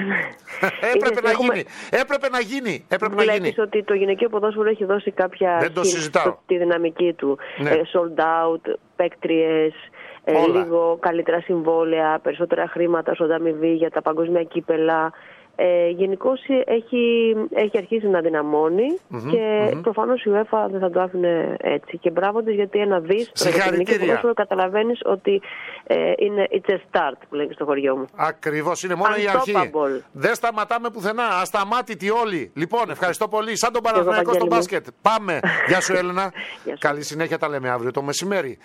Speaker 4: Έπρεπε να γίνει.
Speaker 11: Βλέπεις ότι το γυναικείο ποδόσφαιρο έχει δώσει κάποια τη δυναμική του. Sold out, παίκτριες, λίγο καλύτερα συμβόλαια, περισσότερα χρήματα στον αμοιβή για τα παγκόσμια κύπελα. Γενικώς έχει αρχίσει να δυναμώνει και προφανώς η UEFA δεν θα το άφηνε έτσι. Και μπράβο της, γιατί 1 δις ποδόσφαιρο καταλαβαίνεις ότι είναι it's a start που λέγει στο χωριό μου.
Speaker 4: Ακριβώς, είναι μόνο η αρχή. Δεν σταματάμε πουθενά, ασταμάτητοι όλοι. Λοιπόν, ευχαριστώ πολύ. Σαν τον Παναθηναϊκό στο μπάσκετ. Πάμε. Γεια σου, Έλενα. Καλή συνέχεια, τα λέμε αύριο το μεσημέρι.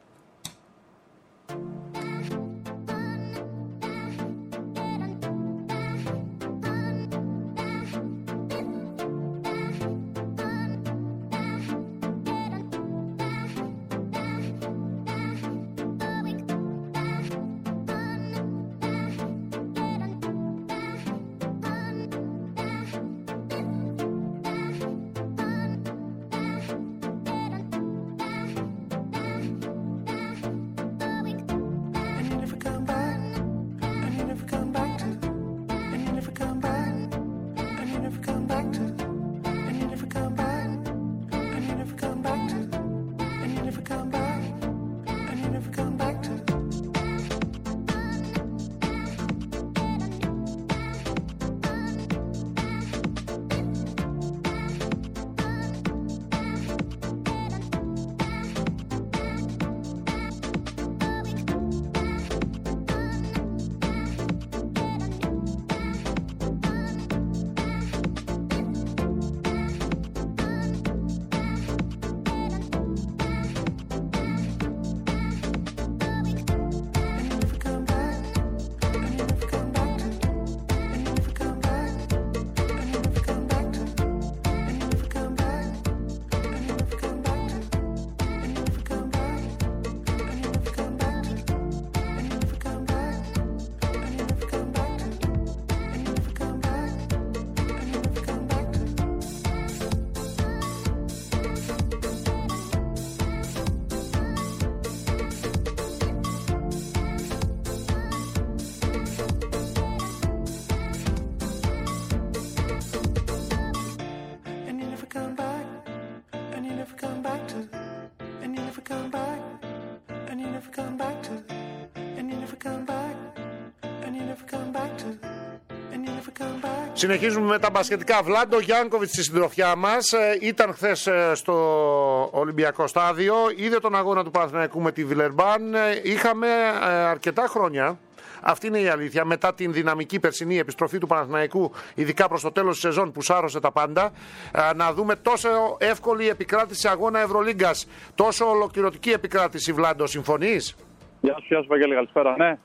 Speaker 4: Συνεχίζουμε με τα μπασκετικά. Βλάντο Γιάνκοβιτς στη συντροφιά μας. Ήταν χθες στο Ολυμπιακό Στάδιο. Είδε τον αγώνα του Παναθηναϊκού με τη Βιλερμπάν. Είχαμε αρκετά χρόνια. Αυτή είναι η αλήθεια. Μετά την δυναμική περσινή επιστροφή του Παναθηναϊκού, ειδικά προς το τέλος της σεζόν που σάρωσε τα πάντα, να δούμε τόσο εύκολη επικράτηση αγώνα Ευρωλίγκας, τόσο ολοκληρωτική επικράτηση. Βλάντο, συμφωνείς?
Speaker 12: Γεια σου Βαγγέλη, καλησπέρα. Ναι.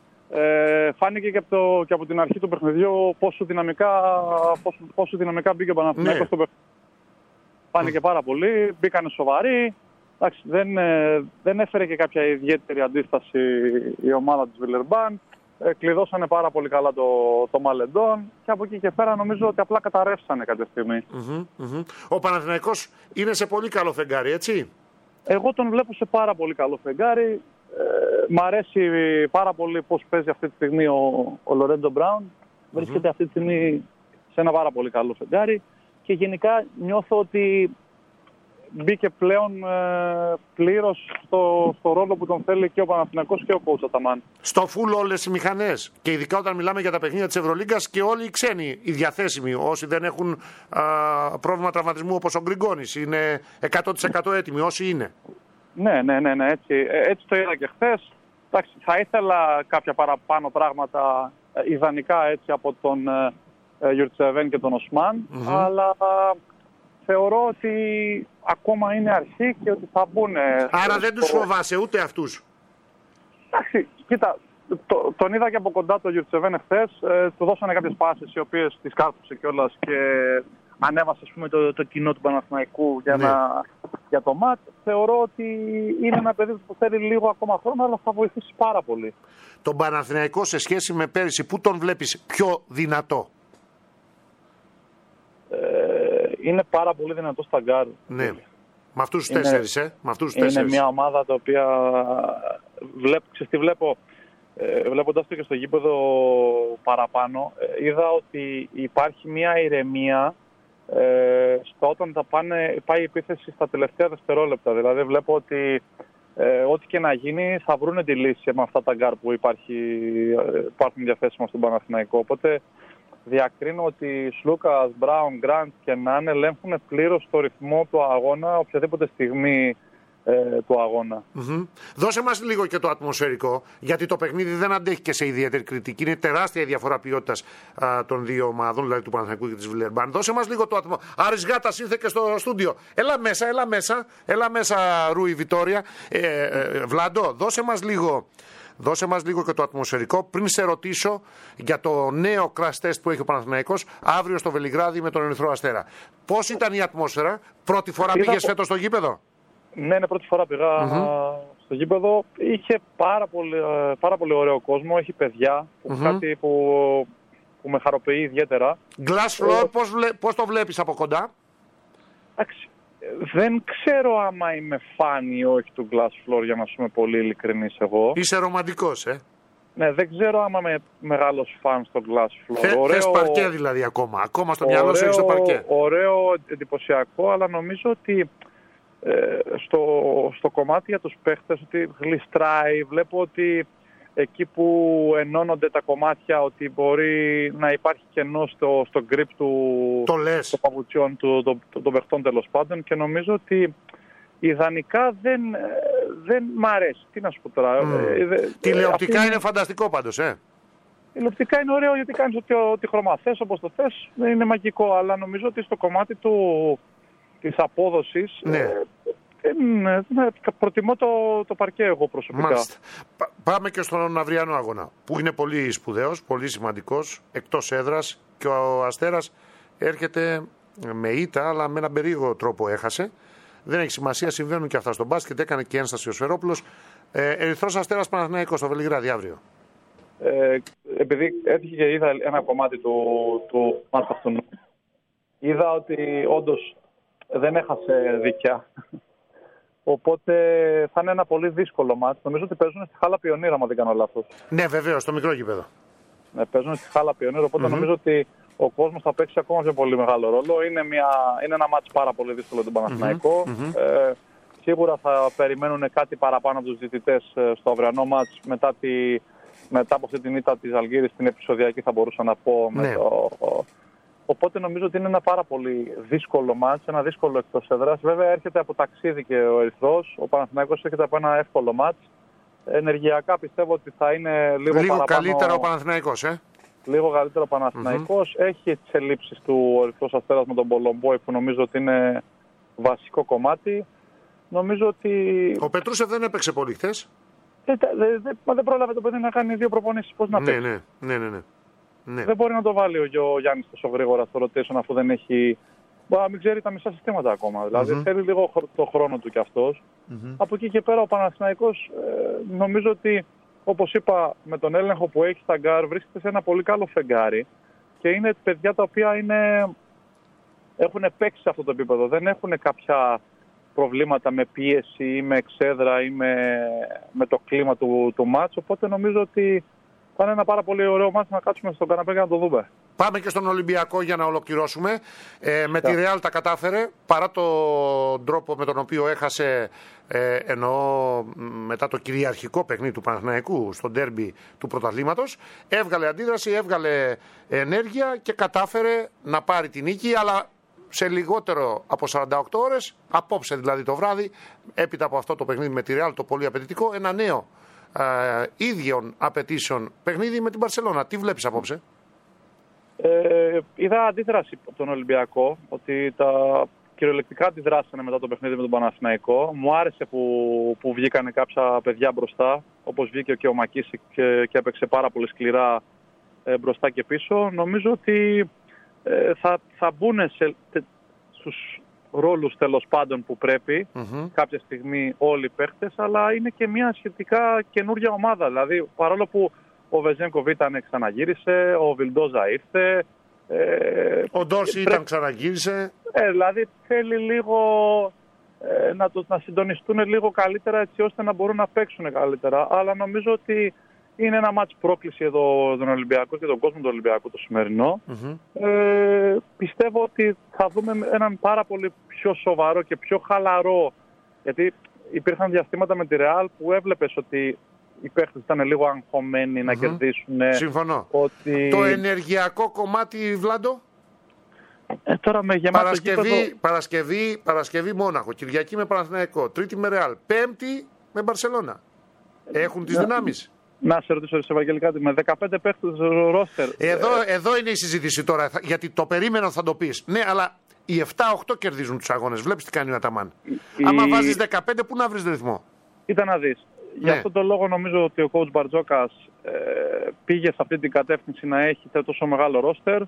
Speaker 12: Φάνηκε και από την αρχή του παιχνιδιού πόσο δυναμικά μπήκε ο Παναθηναϊκός στο παιχνίδι. Φάνηκε πάρα πολύ, μπήκανε σοβαροί. Εντάξει, δεν έφερε και κάποια ιδιαίτερη αντίσταση η ομάδα της Βιλερμπάν. Κλειδώσανε πάρα πολύ καλά το Μαλεντόν και από εκεί και πέρα νομίζω ότι απλά καταρρεύσανε κάποια στιγμή.
Speaker 4: Ο Παναθηναϊκός είναι σε πολύ καλό φεγγάρι, έτσι?
Speaker 12: Εγώ τον βλέπω σε πάρα πολύ καλό φεγγάρι. Μ' αρέσει πάρα πολύ πώς παίζει αυτή τη στιγμή ο Λορέντο Μπράουν. Βρίσκεται αυτή τη στιγμή σε ένα πάρα πολύ καλό φεγγάρι και γενικά νιώθω ότι μπήκε πλέον πλήρως στο ρόλο που τον θέλει και ο Παναθηναϊκός και ο coach Αταμάν.
Speaker 4: Στο full όλες οι μηχανές. Και ειδικά όταν μιλάμε για τα παιχνίδια της Ευρωλίγκας και όλοι οι ξένοι, οι διαθέσιμοι, όσοι δεν έχουν πρόβλημα τραυματισμού όπως ο Γκριγκόνης, είναι 100% έτοιμοι, όσοι είναι.
Speaker 12: Ναι, έτσι το είδα και χθες. Εντάξει, θα ήθελα κάποια παραπάνω πράγματα ιδανικά έτσι από τον Γιουρτσεβέν και τον Οσμάν, αλλά θεωρώ ότι ακόμα είναι αρχή και ότι θα μπουν.
Speaker 4: Άρα δεν τους φοβάσαι ούτε αυτούς?
Speaker 12: Εντάξει, κοίτα, τον είδα και από κοντά το Γιουρτσεβέν χθες. Του δώσανε κάποιες πάσεις οι οποίες τις κάρπουσε κιόλας και ανέβασε, ας πούμε, το κοινό του Παναθηναϊκού για το ΜΑΤ. Θεωρώ ότι είναι ένα παιδί που θέλει λίγο ακόμα χρόνο, αλλά θα βοηθήσει πάρα πολύ.
Speaker 4: Τον Παναθηναϊκό σε σχέση με πέρυσι, πού τον βλέπεις πιο δυνατό?
Speaker 12: Είναι πάρα πολύ δυνατό στα γκάρ.
Speaker 4: Ναι. Με αυτούς τους τέσσερις,
Speaker 12: Είναι μια ομάδα τα οποία βλέποντας το και στο γήπεδο παραπάνω, είδα ότι υπάρχει μια ηρεμία στο όταν πάει η επίθεση στα τελευταία δευτερόλεπτα. Δηλαδή βλέπω ότι ό,τι και να γίνει θα βρουν τη λύση με αυτά τα γκάρ που υπάρχουν διαθέσιμα στον Παναθηναϊκό. Οπότε διακρίνω ότι Σλούκας, Μπράουν, Γκραντ και Νάν ελέγχουν πλήρως το ρυθμό του αγώνα οποιαδήποτε στιγμή του αγώνα.
Speaker 4: Δώσε μας λίγο και το ατμοσφαιρικό, γιατί το παιχνίδι δεν αντέχει και σε ιδιαίτερη κριτική. Είναι τεράστια η διαφορά ποιότητας των δύο ομάδων, δηλαδή του Παναθηναϊκού και της Βιλερμπάν. Δώσε μας λίγο το ατμοσφαιρικό. Άρης Γάτας ήρθε και στο στούντιο. Έλα μέσα Ρούι Βιτόρια. Βλάντο, δώσε μας λίγο και το ατμοσφαιρικό πριν σε ρωτήσω για το νέο crash test που έχει ο Παναθηναϊκός αύριο στο Βελιγράδι με τον Ερυθρό Αστέρα. Πώς ήταν η ατμόσφαιρα? Πρώτη φορά πήγες φέτος στο γήπεδο?
Speaker 12: Ναι, πρώτη φορά πήγα στο γήπεδο. Είχε πάρα πολύ ωραίο κόσμο, έχει παιδιά, κάτι που με χαροποιεί ιδιαίτερα.
Speaker 4: Glass floor, πώς το βλέπεις από κοντά?
Speaker 12: Εντάξει, δεν ξέρω άμα είμαι φαν ή όχι του Glass floor, για να σου είμαι πολύ ειλικρινής εγώ.
Speaker 4: Είσαι ρομαντικός,
Speaker 12: Ναι, δεν ξέρω άμα είμαι μεγάλος φαν στο Glass floor.
Speaker 4: Θες παρκέ δηλαδή ακόμα στο μυαλό σου έχεις το παρκέ.
Speaker 12: Ωραίο, εντυπωσιακό, αλλά νομίζω ότι στο κομμάτι για τους παίχτες ότι γλιστράει. Βλέπω ότι εκεί που ενώνονται τα κομμάτια ότι μπορεί να υπάρχει κενό στο grip των παπουτσιών των παιχτών τέλος πάντων, και νομίζω ότι ιδανικά δεν μ' αρέσει. Τι να σου πω τώρα.
Speaker 4: Τηλεοπτικά είναι φανταστικό πάντως,
Speaker 12: Τηλεοπτικά είναι ωραίο γιατί κάνεις ό,τι χρώμα θες, όπως το θες, είναι μαγικό, αλλά νομίζω ότι στο κομμάτι της απόδοσης προτιμώ το παρκέ εγώ προσωπικά.
Speaker 4: Μάλιστα. Πάμε και στον αυριανό αγώνα που είναι πολύ σπουδαίος, πολύ σημαντικός, εκτός έδρας, και ο Αστέρας έρχεται με ήττα, αλλά με έναν περίεργο τρόπο έχασε. Δεν έχει σημασία, συμβαίνουν και αυτά στο μπάσκετ. Έκανε και ένσταση ο Σφερόπουλος. Ερυθρός Αστέρας Παναθηναϊκός στο Βελιγράδι αύριο.
Speaker 12: Επειδή έτυχε και είδα ένα κομμάτι του μάτς αυτού, είδα ότι όντως δεν έχασε δίκαια. Οπότε θα είναι ένα πολύ δύσκολο μάτς. Νομίζω ότι παίζουν στη Χάλα Πιονίρα, αν δεν κάνω λάθος.
Speaker 4: Ναι, βεβαίως, στο μικρό γήπεδο.
Speaker 12: Ναι, παίζουν στη Χάλα Πιονίρα, οπότε νομίζω ότι ο κόσμος θα παίξει ακόμα πιο πολύ μεγάλο ρόλο. Είναι ένα μάτς πάρα πολύ δύσκολο για τον Παναθηναϊκό. Σίγουρα θα περιμένουν κάτι παραπάνω από τους διαιτητές στο αυριανό μάτς μετά από αυτή την ήττα της Ζαλγκίρης, την επεισοδιακή θα μπορούσα να πω.
Speaker 4: Ναι.
Speaker 12: Οπότε νομίζω ότι είναι ένα πάρα πολύ δύσκολο μάτς, ένα δύσκολο εκτός έδρας. Βέβαια έρχεται από ταξίδι και ο Ερυθρός, ο Παναθηναϊκός έρχεται από ένα εύκολο μάτς. Ενεργειακά πιστεύω ότι θα είναι λίγο παραπάνω...
Speaker 4: καλύτερο ο Παναθηναϊκός,
Speaker 12: Λίγο καλύτερο ο Παναθηναϊκός. Έχει τις ελλείψεις του Ερυθρός Αστέρας με τον Πολομπόη, που νομίζω ότι είναι βασικό κομμάτι. Νομίζω ότι...
Speaker 4: Ο Πετρούσεφ δεν έπαιξε πολύ χθες.
Speaker 12: Δεν πρόλαβε το παιδί να κάνει δύο προπονήσεις. Πώς να παίξει.
Speaker 4: Ναι.
Speaker 12: Δεν μπορεί να το βάλει ο Γιάννης τόσο γρήγορα στο rotation, αφού δεν έχει... μην ξέρει τα μισά συστήματα ακόμα. Δηλαδή θέλει λίγο το χρόνο του κι αυτός. Από εκεί και πέρα ο Παναθηναϊκός νομίζω ότι, όπως είπα, με τον έλεγχο που έχει στα γκάρ βρίσκεται σε ένα πολύ καλό φεγγάρι, και είναι παιδιά τα οποία έχουν παίξει σε αυτό το επίπεδο. Δεν έχουν κάποια προβλήματα με πίεση ή με εξέδρα ή με το κλίμα του μάτς. Οπότε νομίζω ότι θα είναι ένα πάρα πολύ ωραίο μάτι να κάτσουμε στον καναπέ για να το δούμε.
Speaker 4: Πάμε και στον Ολυμπιακό για να ολοκληρώσουμε. Με τη Ρεάλ τα κατάφερε, παρά τον τρόπο με τον οποίο έχασε, εννοώ μετά το κυριαρχικό παιχνίδι του Παναθηναϊκού στο ντέρμπι του πρωταθλήματος. Έβγαλε αντίδραση, έβγαλε ενέργεια και κατάφερε να πάρει την νίκη, αλλά σε λιγότερο από 48 ώρες, απόψε δηλαδή το βράδυ, έπειτα από αυτό το παιχνίδι με τη Ρεάλ, το πολύ απαιτητικό, ένα νέο ίδιων απαιτήσεων παιχνίδι με την Μπαρσελόνα. Τι βλέπεις απόψε?
Speaker 12: Είδα αντίδραση από τον Ολυμπιακό, ότι τα κυριολεκτικά αντιδράσανε μετά το παιχνίδι με τον Παναθηναϊκό. Μου άρεσε που βγήκανε κάποια παιδιά μπροστά, όπως βγήκε και ο Μακίσικ και έπαιξε πάρα πολύ σκληρά μπροστά και πίσω. Νομίζω ότι θα μπουν στους ρόλους τέλος πάντων που πρέπει κάποια στιγμή όλοι οι παίχτες, αλλά είναι και μια σχετικά καινούργια ομάδα. Δηλαδή, παρόλο που ο Βεζένκοβ ήταν ξαναγύρισε, ο Βιλντόζα ήρθε.
Speaker 4: Ο Ντόρση ήταν ξαναγύρισε.
Speaker 12: Δηλαδή θέλει λίγο να συντονιστούν λίγο καλύτερα, έτσι ώστε να μπορούν να παίξουν καλύτερα. Αλλά νομίζω ότι είναι ένα μάτς πρόκληση εδώ τον Ολυμπιακό και τον κόσμο του Ολυμπιακού το σημερινό. Πιστεύω ότι θα δούμε έναν πάρα πολύ πιο σοβαρό και πιο χαλαρό, γιατί υπήρχαν διαστήματα με τη Ρεάλ που έβλεπες ότι οι παίχτες ήταν λίγο αγχωμένοι να κερδίσουν.
Speaker 4: Συμφωνώ.
Speaker 12: Ότι...
Speaker 4: Το ενεργειακό κομμάτι, Βλάντο.
Speaker 12: Τώρα με γεμάτο
Speaker 4: Παρασκευή Μόναχο, Κυριακή με Παναθηναϊκό, Τρίτη με Ρεάλ, Πέμπτη με Μπαρσελόνα. Έχουν τις δυνάμεις.
Speaker 12: Να σε ρωτήσω, Ευαγγέλη, κάτι με 15 παίχτες ρόστερ.
Speaker 4: Εδώ είναι η συζήτηση τώρα, γιατί το περίμενα θα το πεις. Ναι, αλλά οι 7-8 κερδίζουν τους αγώνες. Βλέπεις τι κάνει ο Αταμάν. Άμα βάζεις 15, πού να βρεις ρυθμό?
Speaker 12: Ήταν να δεις. Γι' αυτόν τον λόγο νομίζω ότι ο coach Μπαρτζόκας πήγε σε αυτή την κατεύθυνση να έχει τόσο μεγάλο ρόστερ.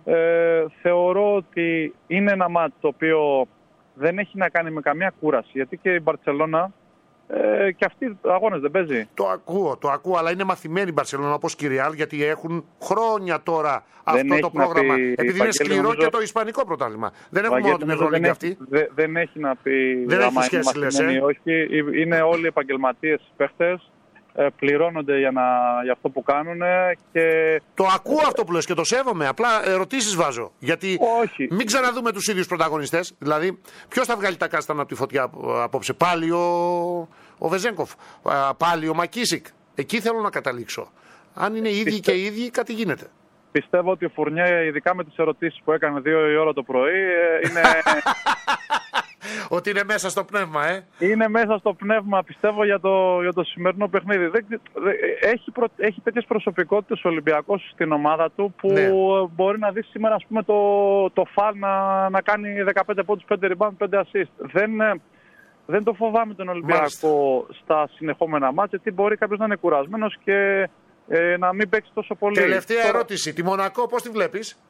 Speaker 12: Θεωρώ ότι είναι ένα μάτι το οποίο δεν έχει να κάνει με καμία κούραση, γιατί και η Μπαρτσελώνα και αυτοί οι αγώνες δεν παίζει.
Speaker 4: Το ακούω, αλλά είναι μαθημένη η Μπαρσελόνα όπως και η Ρεάλ, γιατί έχουν χρόνια τώρα αυτό το πρόγραμμα. Επειδή είναι σκληρό νομίζω... και το ισπανικό πρωτάθλημα. Δεν έχουν μόνο την Ευρωλίγκα αυτή.
Speaker 12: Δεν έχει να πει.
Speaker 4: Δεν έχει σχέση, λες.
Speaker 12: Όχι, είναι όλοι επαγγελματίες παίχτες. Πληρώνονται για αυτό που κάνουν και...
Speaker 4: Το ακούω αυτό που λες και το σέβομαι. Απλά ερωτήσεις βάζω. Γιατί μην ξαναδούμε τους ίδιους πρωταγωνιστές. Δηλαδή, ποιος θα βγάλει τα κάστανα από τη φωτιά απόψε? Πάλι ο Βεζένκοφ, πάλι ο Μακίσικ. Εκεί θέλω να καταλήξω. Αν είναι οι ίδιοι και οι ίδιοι, κάτι γίνεται.
Speaker 12: Πιστεύω ότι ο Φουρνιέ, ειδικά με τις ερωτήσεις που έκανε 2 η ώρα το πρωί, είναι...
Speaker 4: Ότι είναι μέσα στο πνεύμα,
Speaker 12: Είναι μέσα στο πνεύμα, πιστεύω, για το σημερινό παιχνίδι. Έχει τέτοιες προσωπικότητες ο Ολυμπιακός στην ομάδα του που μπορεί να δει σήμερα, ας πούμε, το Φαλ να κάνει 15 πόντους, 5 rebound, 5 assist. Δεν το φοβάμαι τον Ολυμπιακό στα συνεχόμενα μάτια, γιατί μπορεί κάποιος να είναι κουρασμένος και να μην παίξει τόσο πολύ.
Speaker 4: Τελευταία ερώτηση. Τη Μονακό πώς τη βλέπεις?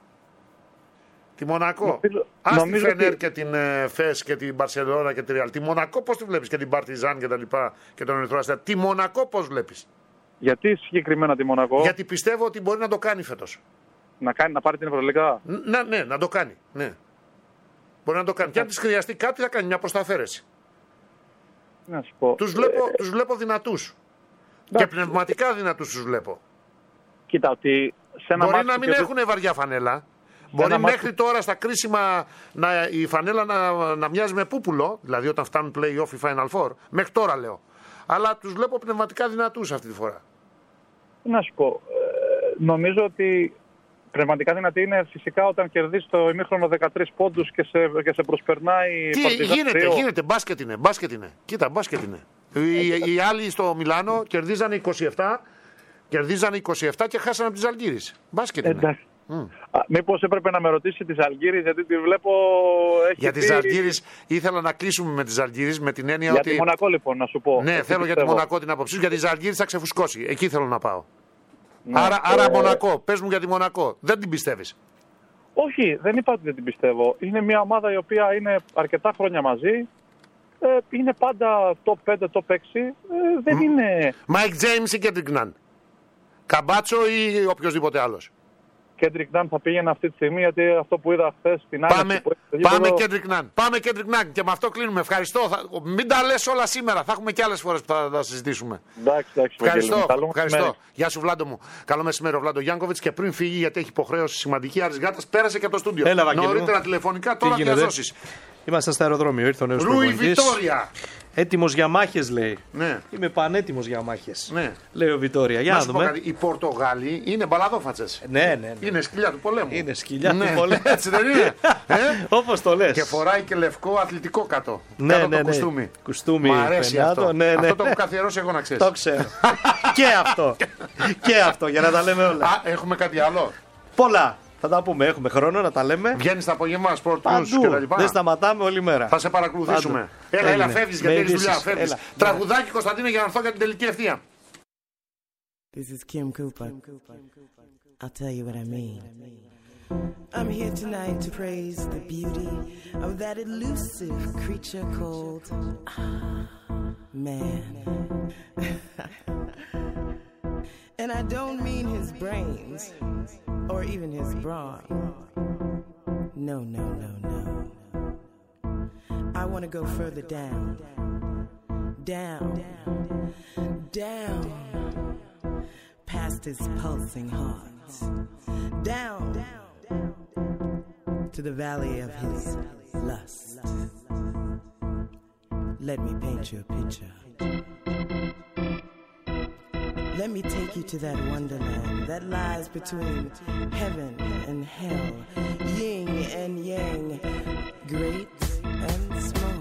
Speaker 4: Τη Μονακό. Ας τη Φενέρ και την Φες και την Μπαρσελόνα και τη Ρεάλ. Τη Μονακό πώς τη βλέπεις? Και την Παρτιζάν και τα λοιπά και τον Ερυθρό Αστέρα. Τη Μονακό πώς βλέπεις?
Speaker 12: Γιατί συγκεκριμένα τη Μονακό?
Speaker 4: Γιατί πιστεύω ότι μπορεί να το κάνει φέτος.
Speaker 12: Να πάρει την Ευρωλίγα.
Speaker 4: Ναι, να το κάνει. Ναι. Μπορεί να το κάνει. Και αν της χρειαστεί κάτι θα κάνει μια προσταφαίρεση.
Speaker 12: Να σου πω.
Speaker 4: Τους βλέπω δυνατούς. Και πνευματικά δυνατούς τους βλέπω.
Speaker 12: Κοίτα, ότι σε ένα
Speaker 4: μπορεί να μην έχουν βαριά φανέλα. Μπορεί μέχρι τώρα στα κρίσιμα η φανέλα να μοιάζει με πούπουλο, δηλαδή όταν φτάνουν play-off ή Final Four. Μέχρι τώρα λέω. Αλλά τους βλέπω πνευματικά δυνατούς αυτή τη φορά.
Speaker 12: Να σου πω. Νομίζω ότι πνευματικά δυνατή είναι φυσικά όταν κερδίζει το ημίχρονο 13 πόντους και σε προσπερνάει.
Speaker 4: Γίνεται. Μπάσκετ είναι. Κοίτα, μπάσκετ είναι. Οι άλλοι στο Μιλάνο κερδίζανε 27 και χάσανε από τη Ζαλγκίρις. Μπάσκετ είναι.
Speaker 12: Μήπως έπρεπε να με ρωτήσει τη Ζαλγκίρις, γιατί τη βλέπω.
Speaker 4: Για τη Ζαλγκίρις ήθελα να κλείσουμε με τη Ζαλγκίρις με την έννοια
Speaker 12: ότι.
Speaker 4: Για
Speaker 12: τη Μονακό, λοιπόν, να σου πω.
Speaker 4: Ναι, θέλω για τη Μονακό την άποψή σου. Για τη Ζαλγκίρις θα ξεφουσκώσει. Εκεί θέλω να πάω. Ναι, άρα Μονακό. Πες μου για τη Μονακό. Δεν την πιστεύεις?
Speaker 12: Όχι, δεν είπα ότι δεν την πιστεύω. Είναι μια ομάδα η οποία είναι αρκετά χρόνια μαζί. Είναι πάντα top 5, top 6. Δεν είναι.
Speaker 4: Μάικ Τζέιμς ή Κέντρικ Ναν? Καμπάτσο ή οποιοδήποτε άλλος?
Speaker 12: Κέντρικ Ναν θα πήγαινε αυτή τη στιγμή, γιατί αυτό που είδα χθες στην άνοιξη.
Speaker 4: Πάμε Κέντρικ Ναν. Πάμε Κέντρικ Ναν και με αυτό κλείνουμε. Ευχαριστώ. Μην τα λες όλα σήμερα. Θα έχουμε και άλλες φορές που θα τα συζητήσουμε.
Speaker 12: Εντάξει,
Speaker 4: Ευχαριστώ. Γεια σου, Βλάντο μου. Καλό μεσημέρι, ο Βλάντο Γιάνκοβιτς. Και πριν φύγει, γιατί έχει υποχρέωση σημαντική, Άρης Γάτας πέρασε και από το στούντιο. Νωρίτερα τηλεφωνικά, τώρα διαζώσεις.
Speaker 13: Είμαστε στο αεροδρόμιο. Ήρθε ο νέος
Speaker 4: Ρούι Βιτόρια.
Speaker 13: Έτοιμος για μάχες, λέει.
Speaker 4: Ναι.
Speaker 13: Είμαι πανέτοιμος για μάχες.
Speaker 4: Ναι.
Speaker 13: Λέει ο Βιτόρια. Για να δούμε.
Speaker 4: Οι Πορτογάλοι είναι μπαλαδόφατσες.
Speaker 13: Ναι.
Speaker 4: Είναι σκυλιά του πολέμου.
Speaker 13: Είναι σκυλιά του πολέμου.
Speaker 4: Έτσι δεν είναι.
Speaker 13: Όπως το λες.
Speaker 4: Και φοράει και λευκό αθλητικό κάτω.
Speaker 13: Ναι,
Speaker 4: κάτω
Speaker 13: ναι,
Speaker 4: το κουστούμι.
Speaker 13: Κουστούμι.
Speaker 4: Μ' αρέσει αυτό.
Speaker 13: Ναι.
Speaker 4: Αυτό το έχω καθιερώσει εγώ, να ξέρεις.
Speaker 13: Το ξέρω. Και αυτό. Και αυτό, για να τα λέμε όλα.
Speaker 4: Έχουμε κάτι άλλο.
Speaker 13: Πολλά. Θα τα πούμε, έχουμε χρόνο να τα λέμε.
Speaker 4: Βγαίνεις τα απόγευμα, Sport News και τα λοιπά.
Speaker 13: Δεν σταματάμε όλη μέρα.
Speaker 4: Θα σε παρακολουθήσουμε. Έλα, φεύγεις γιατί έχεις δουλειά. Φεύγεις. Τραγουδάκι, Κωνσταντίνε, για να έρθω για την τελική ευθεία.
Speaker 14: This is Kim Cooper. I'll tell you what I mean. I'm here tonight to praise the beauty of that elusive creature called man. And I don't mean his brains or even his brawn. No. I want to go further down. Past his pulsing heart. Down to the valley of his lust. Let me paint you a picture. Let me take you to that wonderland that lies between heaven and hell, yin and yang, great and small.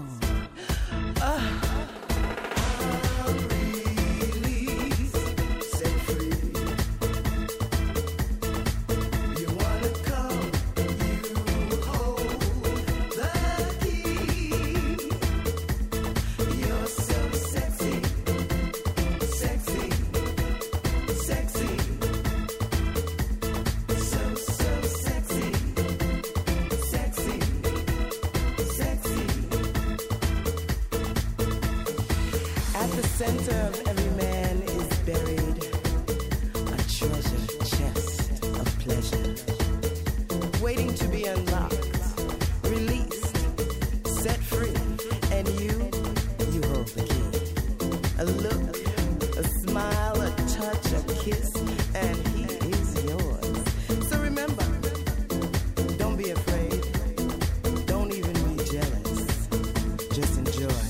Speaker 14: Center of every man is buried a treasure chest of pleasure, waiting to be unlocked, released, set free, and you hold the key. A look, a smile, a touch, a kiss, and he is yours. So remember, don't be afraid, don't even be jealous, just enjoy.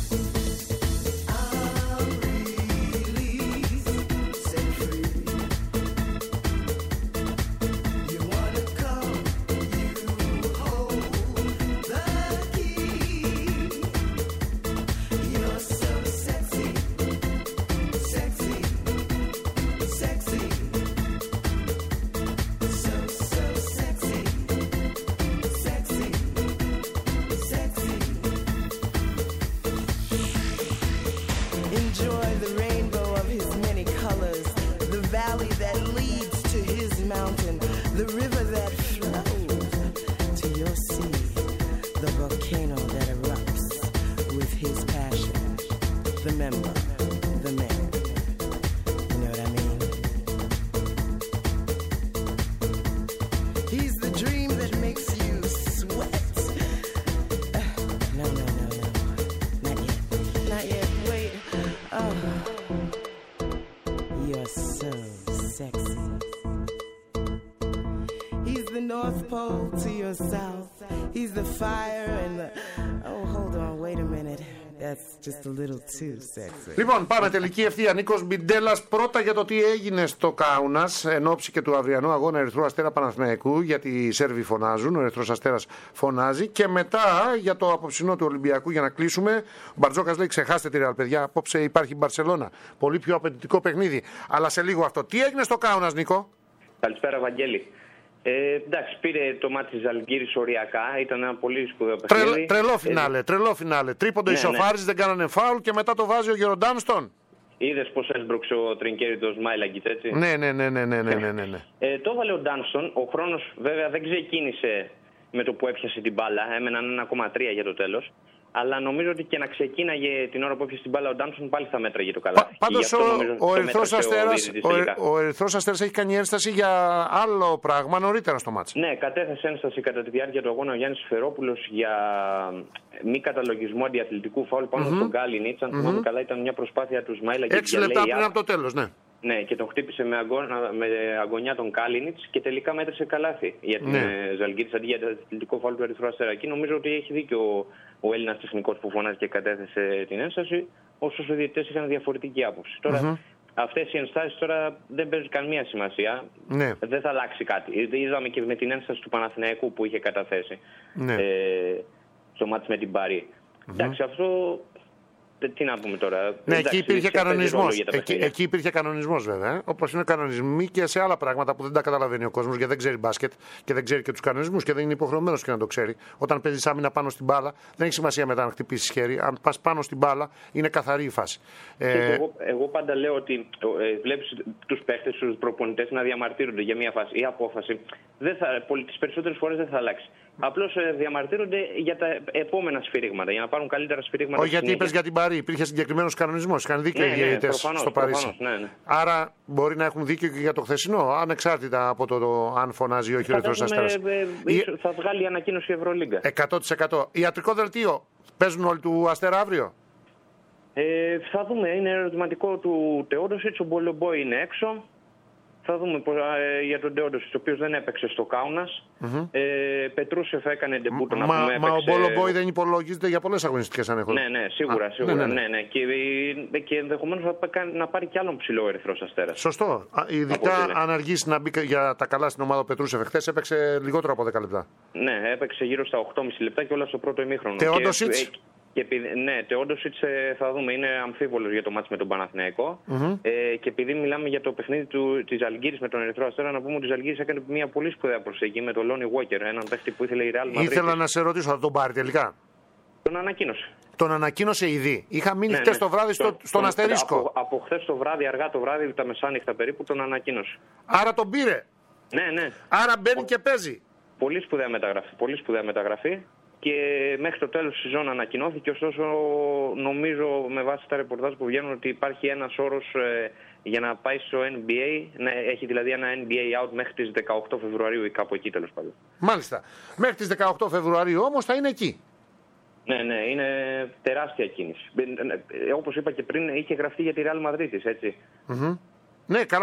Speaker 14: Enjoy the rainbow of his many colors, the valley that leads to his mountain, the river that flows to your sea, the volcano that erupts with his passion, the member, the man. You know what I mean? He's the dream that makes you sweat. No. Not yet. Wait. Oh, you're so sexy. He's the North Pole to your south. He's the fire and the... Oh, hold on, wait a minute. That's just a little too sexy.
Speaker 4: Λοιπόν, πάμε τελική ευθεία. Νίκος Μπιντέλας, πρώτα για το τι έγινε στο Κάουνας εν ώψη και του αυριανού αγώνα Ερυθρού Αστέρα Παναθηναϊκού, γιατί οι Σέρβοι φωνάζουν, ο Ερυθρός Αστέρας φωνάζει, και μετά για το απόψινό του Ολυμπιακού, για να κλείσουμε. Ο Μπαρτζόκας λέει: ξεχάστε τη Ρεάλ, παιδιά. Απόψε υπάρχει Μπαρσελόνα. Πολύ πιο απαιτητικό παιχνίδι. Αλλά σε λίγο αυτό. Τι έγινε στο Κάουνας, Νίκο?
Speaker 15: Καλησπέρα, Βαγγέλη. Εντάξει, πήρε το μάτι της Ζαλγκύρης οριακά. Ήταν ένα πολύ σπουδαίο παιχνίδι.
Speaker 4: Τρελό φινάλε. Τρίποντο ισοφάριζε, δεν κάνανε φάουλ και μετά το βάζει ο Γεροντάνστον.
Speaker 15: Είδες πως έσπρωξε ο Τρινκέριτος Μάιλαγκιτς, έτσι.
Speaker 4: Ναι.
Speaker 15: Το έβαλε ο Ντάνστον. Ο χρόνος βέβαια δεν ξεκίνησε με το που έπιασε την μπάλα. Έμεναν 1,3 για το τέλος. Αλλά νομίζω ότι και να ξεκίναγε την ώρα που έφυγε στην μπάλα ο Ντάνσον πάλι θα μέτραγε το καλάθι.
Speaker 4: Πάντως ο Ερυθρός Αστέρας έχει κάνει ένσταση για άλλο πράγμα νωρίτερα στο μάτς.
Speaker 15: Ναι, κατέθεσε ένσταση κατά τη διάρκεια του αγώνα ο Γιάννης Φερόπουλος για μη καταλογισμό αντιαθλητικού φάουλ πάνω στον Κάλινιτς. Αν θυμάμαι καλά, ήταν μια προσπάθεια του Σμαήλα για
Speaker 4: 6 λεπτά πριν από το τέλος, ναι.
Speaker 15: Ναι, και τον χτύπησε με αγωνιά τον Κάλινιτς και τελικά μέτρησε καλάθι για την Ζαλγκίρις αντί για το αθλητικό φάουλ του Ερυθρού Αστέρα. Εκεί νομίζω ότι έχει δίκιο ο Έλληνας τεχνικός που φωνάζει και κατέθεσε την ένσταση, όσο οι διαιτητές είχαν διαφορετική άποψη. Τώρα, αυτές οι ενστάσεις τώρα δεν παίζουν καμία σημασία.
Speaker 4: Ναι.
Speaker 15: Δεν θα αλλάξει κάτι. Είδαμε και με την ένσταση του Παναθηναϊκού που είχε καταθέσει στο μάτς με την Παρί. Εντάξει, αυτό. Τι να πούμε τώρα.
Speaker 4: Ναι, εκεί υπήρχε κανονισμός. Εκεί υπήρχε κανονισμός, βέβαια. Όπως είναι κανονισμοί και σε άλλα πράγματα που δεν τα καταλαβαίνει ο κόσμος γιατί δεν ξέρει μπάσκετ και δεν ξέρει και τους κανονισμούς και δεν είναι υποχρεωμένος και να το ξέρει. Όταν παίζεις άμυνα πάνω στην μπάλα, δεν έχει σημασία μετά να χτυπήσεις χέρι. Αν πας πάνω στην μπάλα, είναι καθαρή η φάση.
Speaker 15: Εγώ πάντα λέω ότι βλέπεις τους παίχτες, τους προπονητές να διαμαρτύρονται για μια φάση ή απόφαση. Τις περισσότερες φορές δεν θα αλλάξει. Απλώς διαμαρτύρονται για τα επόμενα σφυρίγματα, για να πάρουν καλύτερα σφυρίγματα.
Speaker 4: Όχι, γιατί είπες για την Παρί, υπήρχε συγκεκριμένος κανονισμός. Είχαν δίκιο οι διαιτητές στο Παρίσι.
Speaker 15: Ναι.
Speaker 4: Άρα μπορεί να έχουν δίκιο και για το χθεσινό, ανεξάρτητα από το αν φωνάζει ή όχι ο Ερυθρός Αστέρας.
Speaker 15: Θα βγάλει ανακοίνωση η Ευρωλίγκα.
Speaker 4: 100%. Ιατρικό δελτίο. Παίζουν όλοι του Αστέρα αύριο.
Speaker 15: Θα δούμε. Είναι ερωτηματικό του Τεόντοσιτς. Ο Μπολομπόι είναι έξω. Θα δούμε για τον Τεόντοσιτς, ο οποίος δεν έπαιξε στο Κάουνας. Πετρούσεφ έκανε ντεμπούτο να πούμε.
Speaker 4: Μα ο Μπολομπόι δεν υπολογίζεται για πολλές αγωνιστικές ανέχονται.
Speaker 15: Ναι, σίγουρα. Ναι. Και ενδεχομένως να πάρει κι άλλον ψηλό ο Ερυθρός Αστέρας.
Speaker 4: Σωστό. Ειδικά αν αργήσει να μπει για τα καλά στην ομάδα ο Πετρούσεφ. Χθες έπαιξε λιγότερο από 10 λεπτά.
Speaker 15: Ναι, έπαιξε γύρω στα 8,5 λεπτά και όλα στο πρώτο ημίχρονο.
Speaker 4: Τεόντοσιτς.
Speaker 15: Ναι, Τεόντοσιτς θα δούμε, είναι αμφίβολος για το μάτς με τον Παναθηναϊκό. Και επειδή μιλάμε για το παιχνίδι της Ζαλγκίρις με τον Ερυθρό Αστέρα, να πούμε ότι η Ζαλγκίρις έκανε μια πολύ σπουδαία προσέγγιση με τον Λόνι Walker, έναν παίχτη που ήθελε η Real Madrid.
Speaker 4: Ήθελα να σε ρωτήσω, θα τον πάρει τελικά.
Speaker 15: Τον ανακοίνωσε.
Speaker 4: Τον ανακοίνωσε ήδη. Είχα μείνει χτες το βράδυ στον Αστερίσκο.
Speaker 15: Από χθες το βράδυ, αργά το βράδυ, τα μεσάνυχτα περίπου, τον ανακοίνωσε.
Speaker 4: Άρα τον πήρε.
Speaker 15: Ναι.
Speaker 4: Άρα μπαίνει και παίζει.
Speaker 15: Πολύ σπουδαία μεταγραφή. Και μέχρι το τέλος της σεζόν ανακοινώθηκε, ωστόσο νομίζω με βάση τα ρεπορτάζ που βγαίνουν ότι υπάρχει ένας όρος για να πάει στο NBA, να έχει δηλαδή ένα NBA out μέχρι τις 18 Φεβρουαρίου ή κάπου εκεί τέλος πάντων.
Speaker 4: Μάλιστα. Μέχρι τις 18 Φεβρουαρίου όμως θα είναι εκεί.
Speaker 15: Ναι, είναι τεράστια κίνηση. Όπως είπα και πριν, είχε γραφτεί για τη Real Madrid, έτσι.
Speaker 4: Ναι, καλά,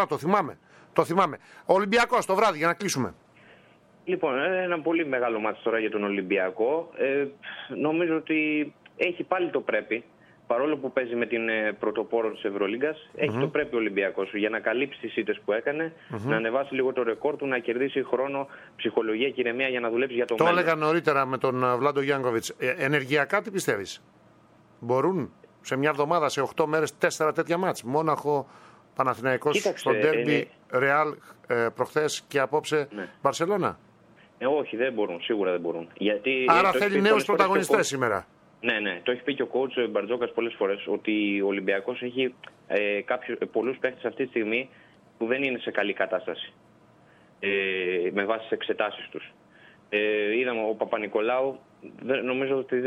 Speaker 4: το θυμάμαι. Ολυμπιακός το βράδυ για να κλείσουμε.
Speaker 15: Λοιπόν, ένα πολύ μεγάλο μάτι τώρα για τον Ολυμπιακό. Νομίζω ότι έχει πάλι το πρέπει, παρόλο που παίζει με την πρωτοπόρο της Ευρωλίγκας, έχει το πρέπει ο Ολυμπιακός για να καλύψει τις ήττες που έκανε, να ανεβάσει λίγο το ρεκόρ του, να κερδίσει χρόνο, ψυχολογία και ηρεμία για να δουλέψει για το μέλλον.
Speaker 4: Το έλεγα νωρίτερα με τον Βλάντο Γιάνκοβιτς. Ενεργειακά τι πιστεύεις? Μπορούν σε μια εβδομάδα, σε 8 μέρες, 4 τέτοια μάτς? Μόναχο, Παναθηναϊκός, στο ντέρμπι, Ρεάλ προχθές και απόψε Μπαρσελόνα.
Speaker 15: Όχι, δεν μπορούν, σίγουρα δεν μπορούν.
Speaker 4: Άρα θέλει νέους πρωταγωνιστές σήμερα.
Speaker 15: Ναι, το έχει πει και ο coach Μπαρτζόκας πολλές φορές, ότι ο Ολυμπιακός έχει πολλούς παίχτες αυτή τη στιγμή που δεν είναι σε καλή κατάσταση με βάση τις εξετάσεις τους. Είδαμε ο Παπα-Νικολάου, νομίζω ότι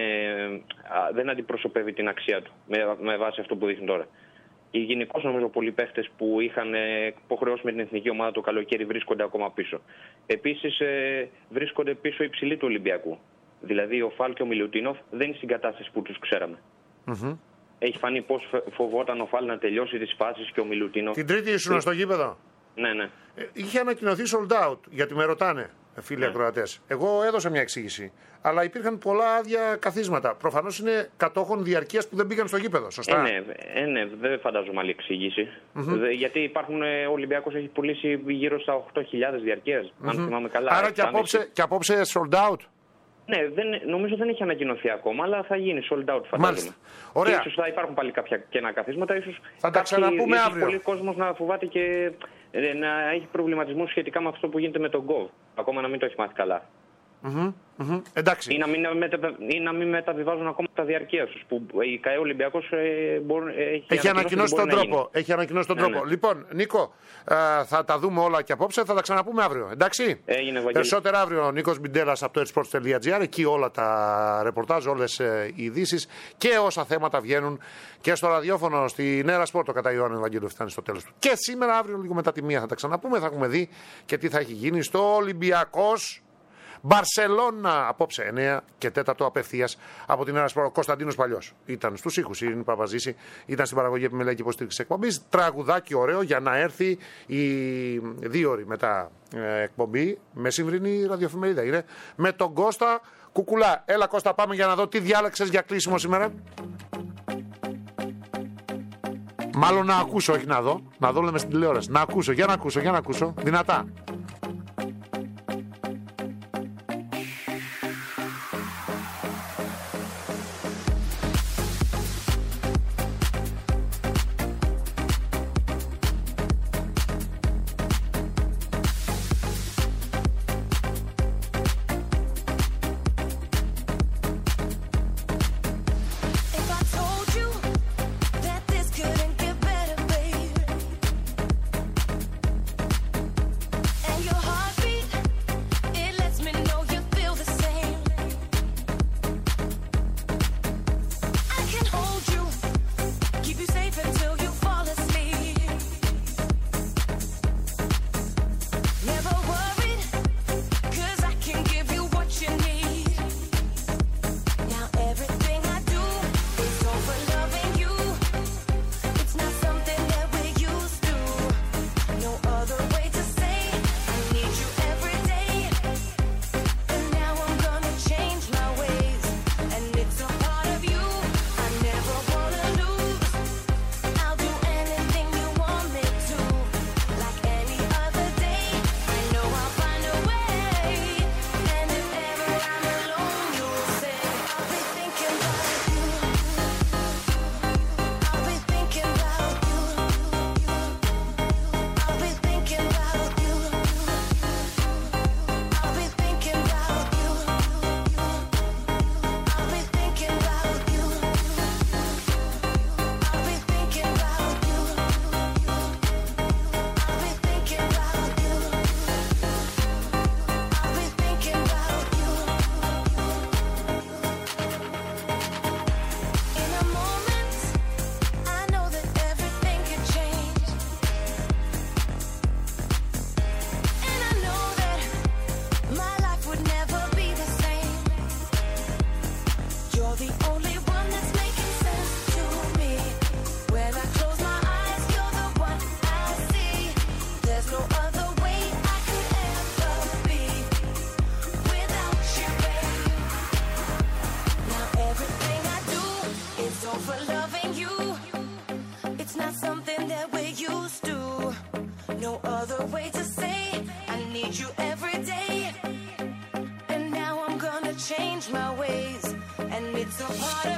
Speaker 15: δεν αντιπροσωπεύει την αξία του με βάση αυτό που δείχνει τώρα. Γενικώς νομίζω πολλοί παίχτες που είχαν υποχρεώσει με την εθνική ομάδα το καλοκαίρι βρίσκονται ακόμα πίσω. Επίσης βρίσκονται πίσω οι υψηλοί του Ολυμπιακού. Δηλαδή ο Φάλ και ο Μιλουτίνοφ δεν είναι στην κατάσταση που τους ξέραμε. Έχει φανεί πώς φοβόταν ο Φάλ να τελειώσει τις φάσεις και ο Μιλουτίνοφ.
Speaker 4: Την Τρίτη ήσουν στο γήπεδο.
Speaker 15: Ναι.
Speaker 4: Είχε ανακοινωθεί sold out, γιατί με ρωτάνε φίλοι ακροατές. Εγώ έδωσα μια εξήγηση. Αλλά υπήρχαν πολλά άδεια καθίσματα. Προφανώς είναι κατόχων διαρκείας που δεν πήγαν στο γήπεδο. Σωστά.
Speaker 15: Ναι, δεν φαντάζομαι άλλη εξήγηση. Γιατί ο Ολυμπιακός έχει πουλήσει γύρω στα 8.000 διαρκείας. Αν θυμάμαι καλά.
Speaker 4: Άρα και απόψε sold out.
Speaker 15: Ναι, νομίζω δεν έχει ανακοινωθεί ακόμα, αλλά θα γίνει sold out, φαντάζομαι.
Speaker 4: Μάλιστα. Ωραία.
Speaker 15: Ίσως θα υπάρχουν πάλι κάποια κενά καθίσματα. Ίσως
Speaker 4: θα τα ξαναπούμε αύριο.
Speaker 15: Πολλοί κόσμος να φοβάται και να έχει προβληματισμό σχετικά με αυτό που γίνεται με τον Gov. Ακόμα να μην το έχει μάθει καλά.
Speaker 4: Εντάξει.
Speaker 15: Ή να μην μεταβιβάζουν ακόμα τα διαρκεία τους. Που η ΚΑΕ Ολυμπιακός
Speaker 4: έχει ανακοινώσει τον τρόπο. Έχει ανακοινώσει τον τρόπο.
Speaker 15: Ναι.
Speaker 4: Λοιπόν, Νίκο, θα τα δούμε όλα και απόψε. Θα τα ξαναπούμε αύριο. Εντάξει.
Speaker 15: Έγινε, Βαγγέλη.
Speaker 4: Περισσότερα αύριο ο Νίκος Μπιντέλας από το esports.gr. Εκεί όλα τα ρεπορτάζ, όλες οι ειδήσεις και όσα θέματα βγαίνουν και στο ραδιόφωνο στην Έρα Σπορ. Το κατά Ιωάννου Ευαγγέλιο φτάνει στο τέλος του. Και σήμερα, αύριο, λίγο μετά τη μία θα τα ξαναπούμε. Θα έχουμε δει και τι θα έχει γίνει στο Ολυμπιακός Μπαρσελόνα. Απόψε 9 και 4 απευθείας από την Έρα Σπορ. Ο Κωνσταντίνος Παλιός ήταν στους ήχους. Η Ειρήνη Παπαζήση ήταν στην παραγωγή επιμελέτη υποστήριξη εκπομπής. Τραγουδάκι ωραίο για να έρθει η 2 ώρη μετά εκπομπή. Μεσημβρινή ραδιοφημερίδα είναι με τον Κώστα Κουκουλά. Έλα Κώστα, πάμε για να δω τι διάλεξες για κλείσιμο σήμερα. Μάλλον να ακούσω, όχι να δω. Να δω λέμε στην τηλεόραση. Να ακούσω, για να ακούσω. Δυνατά.
Speaker 6: Change my ways, and it's a part of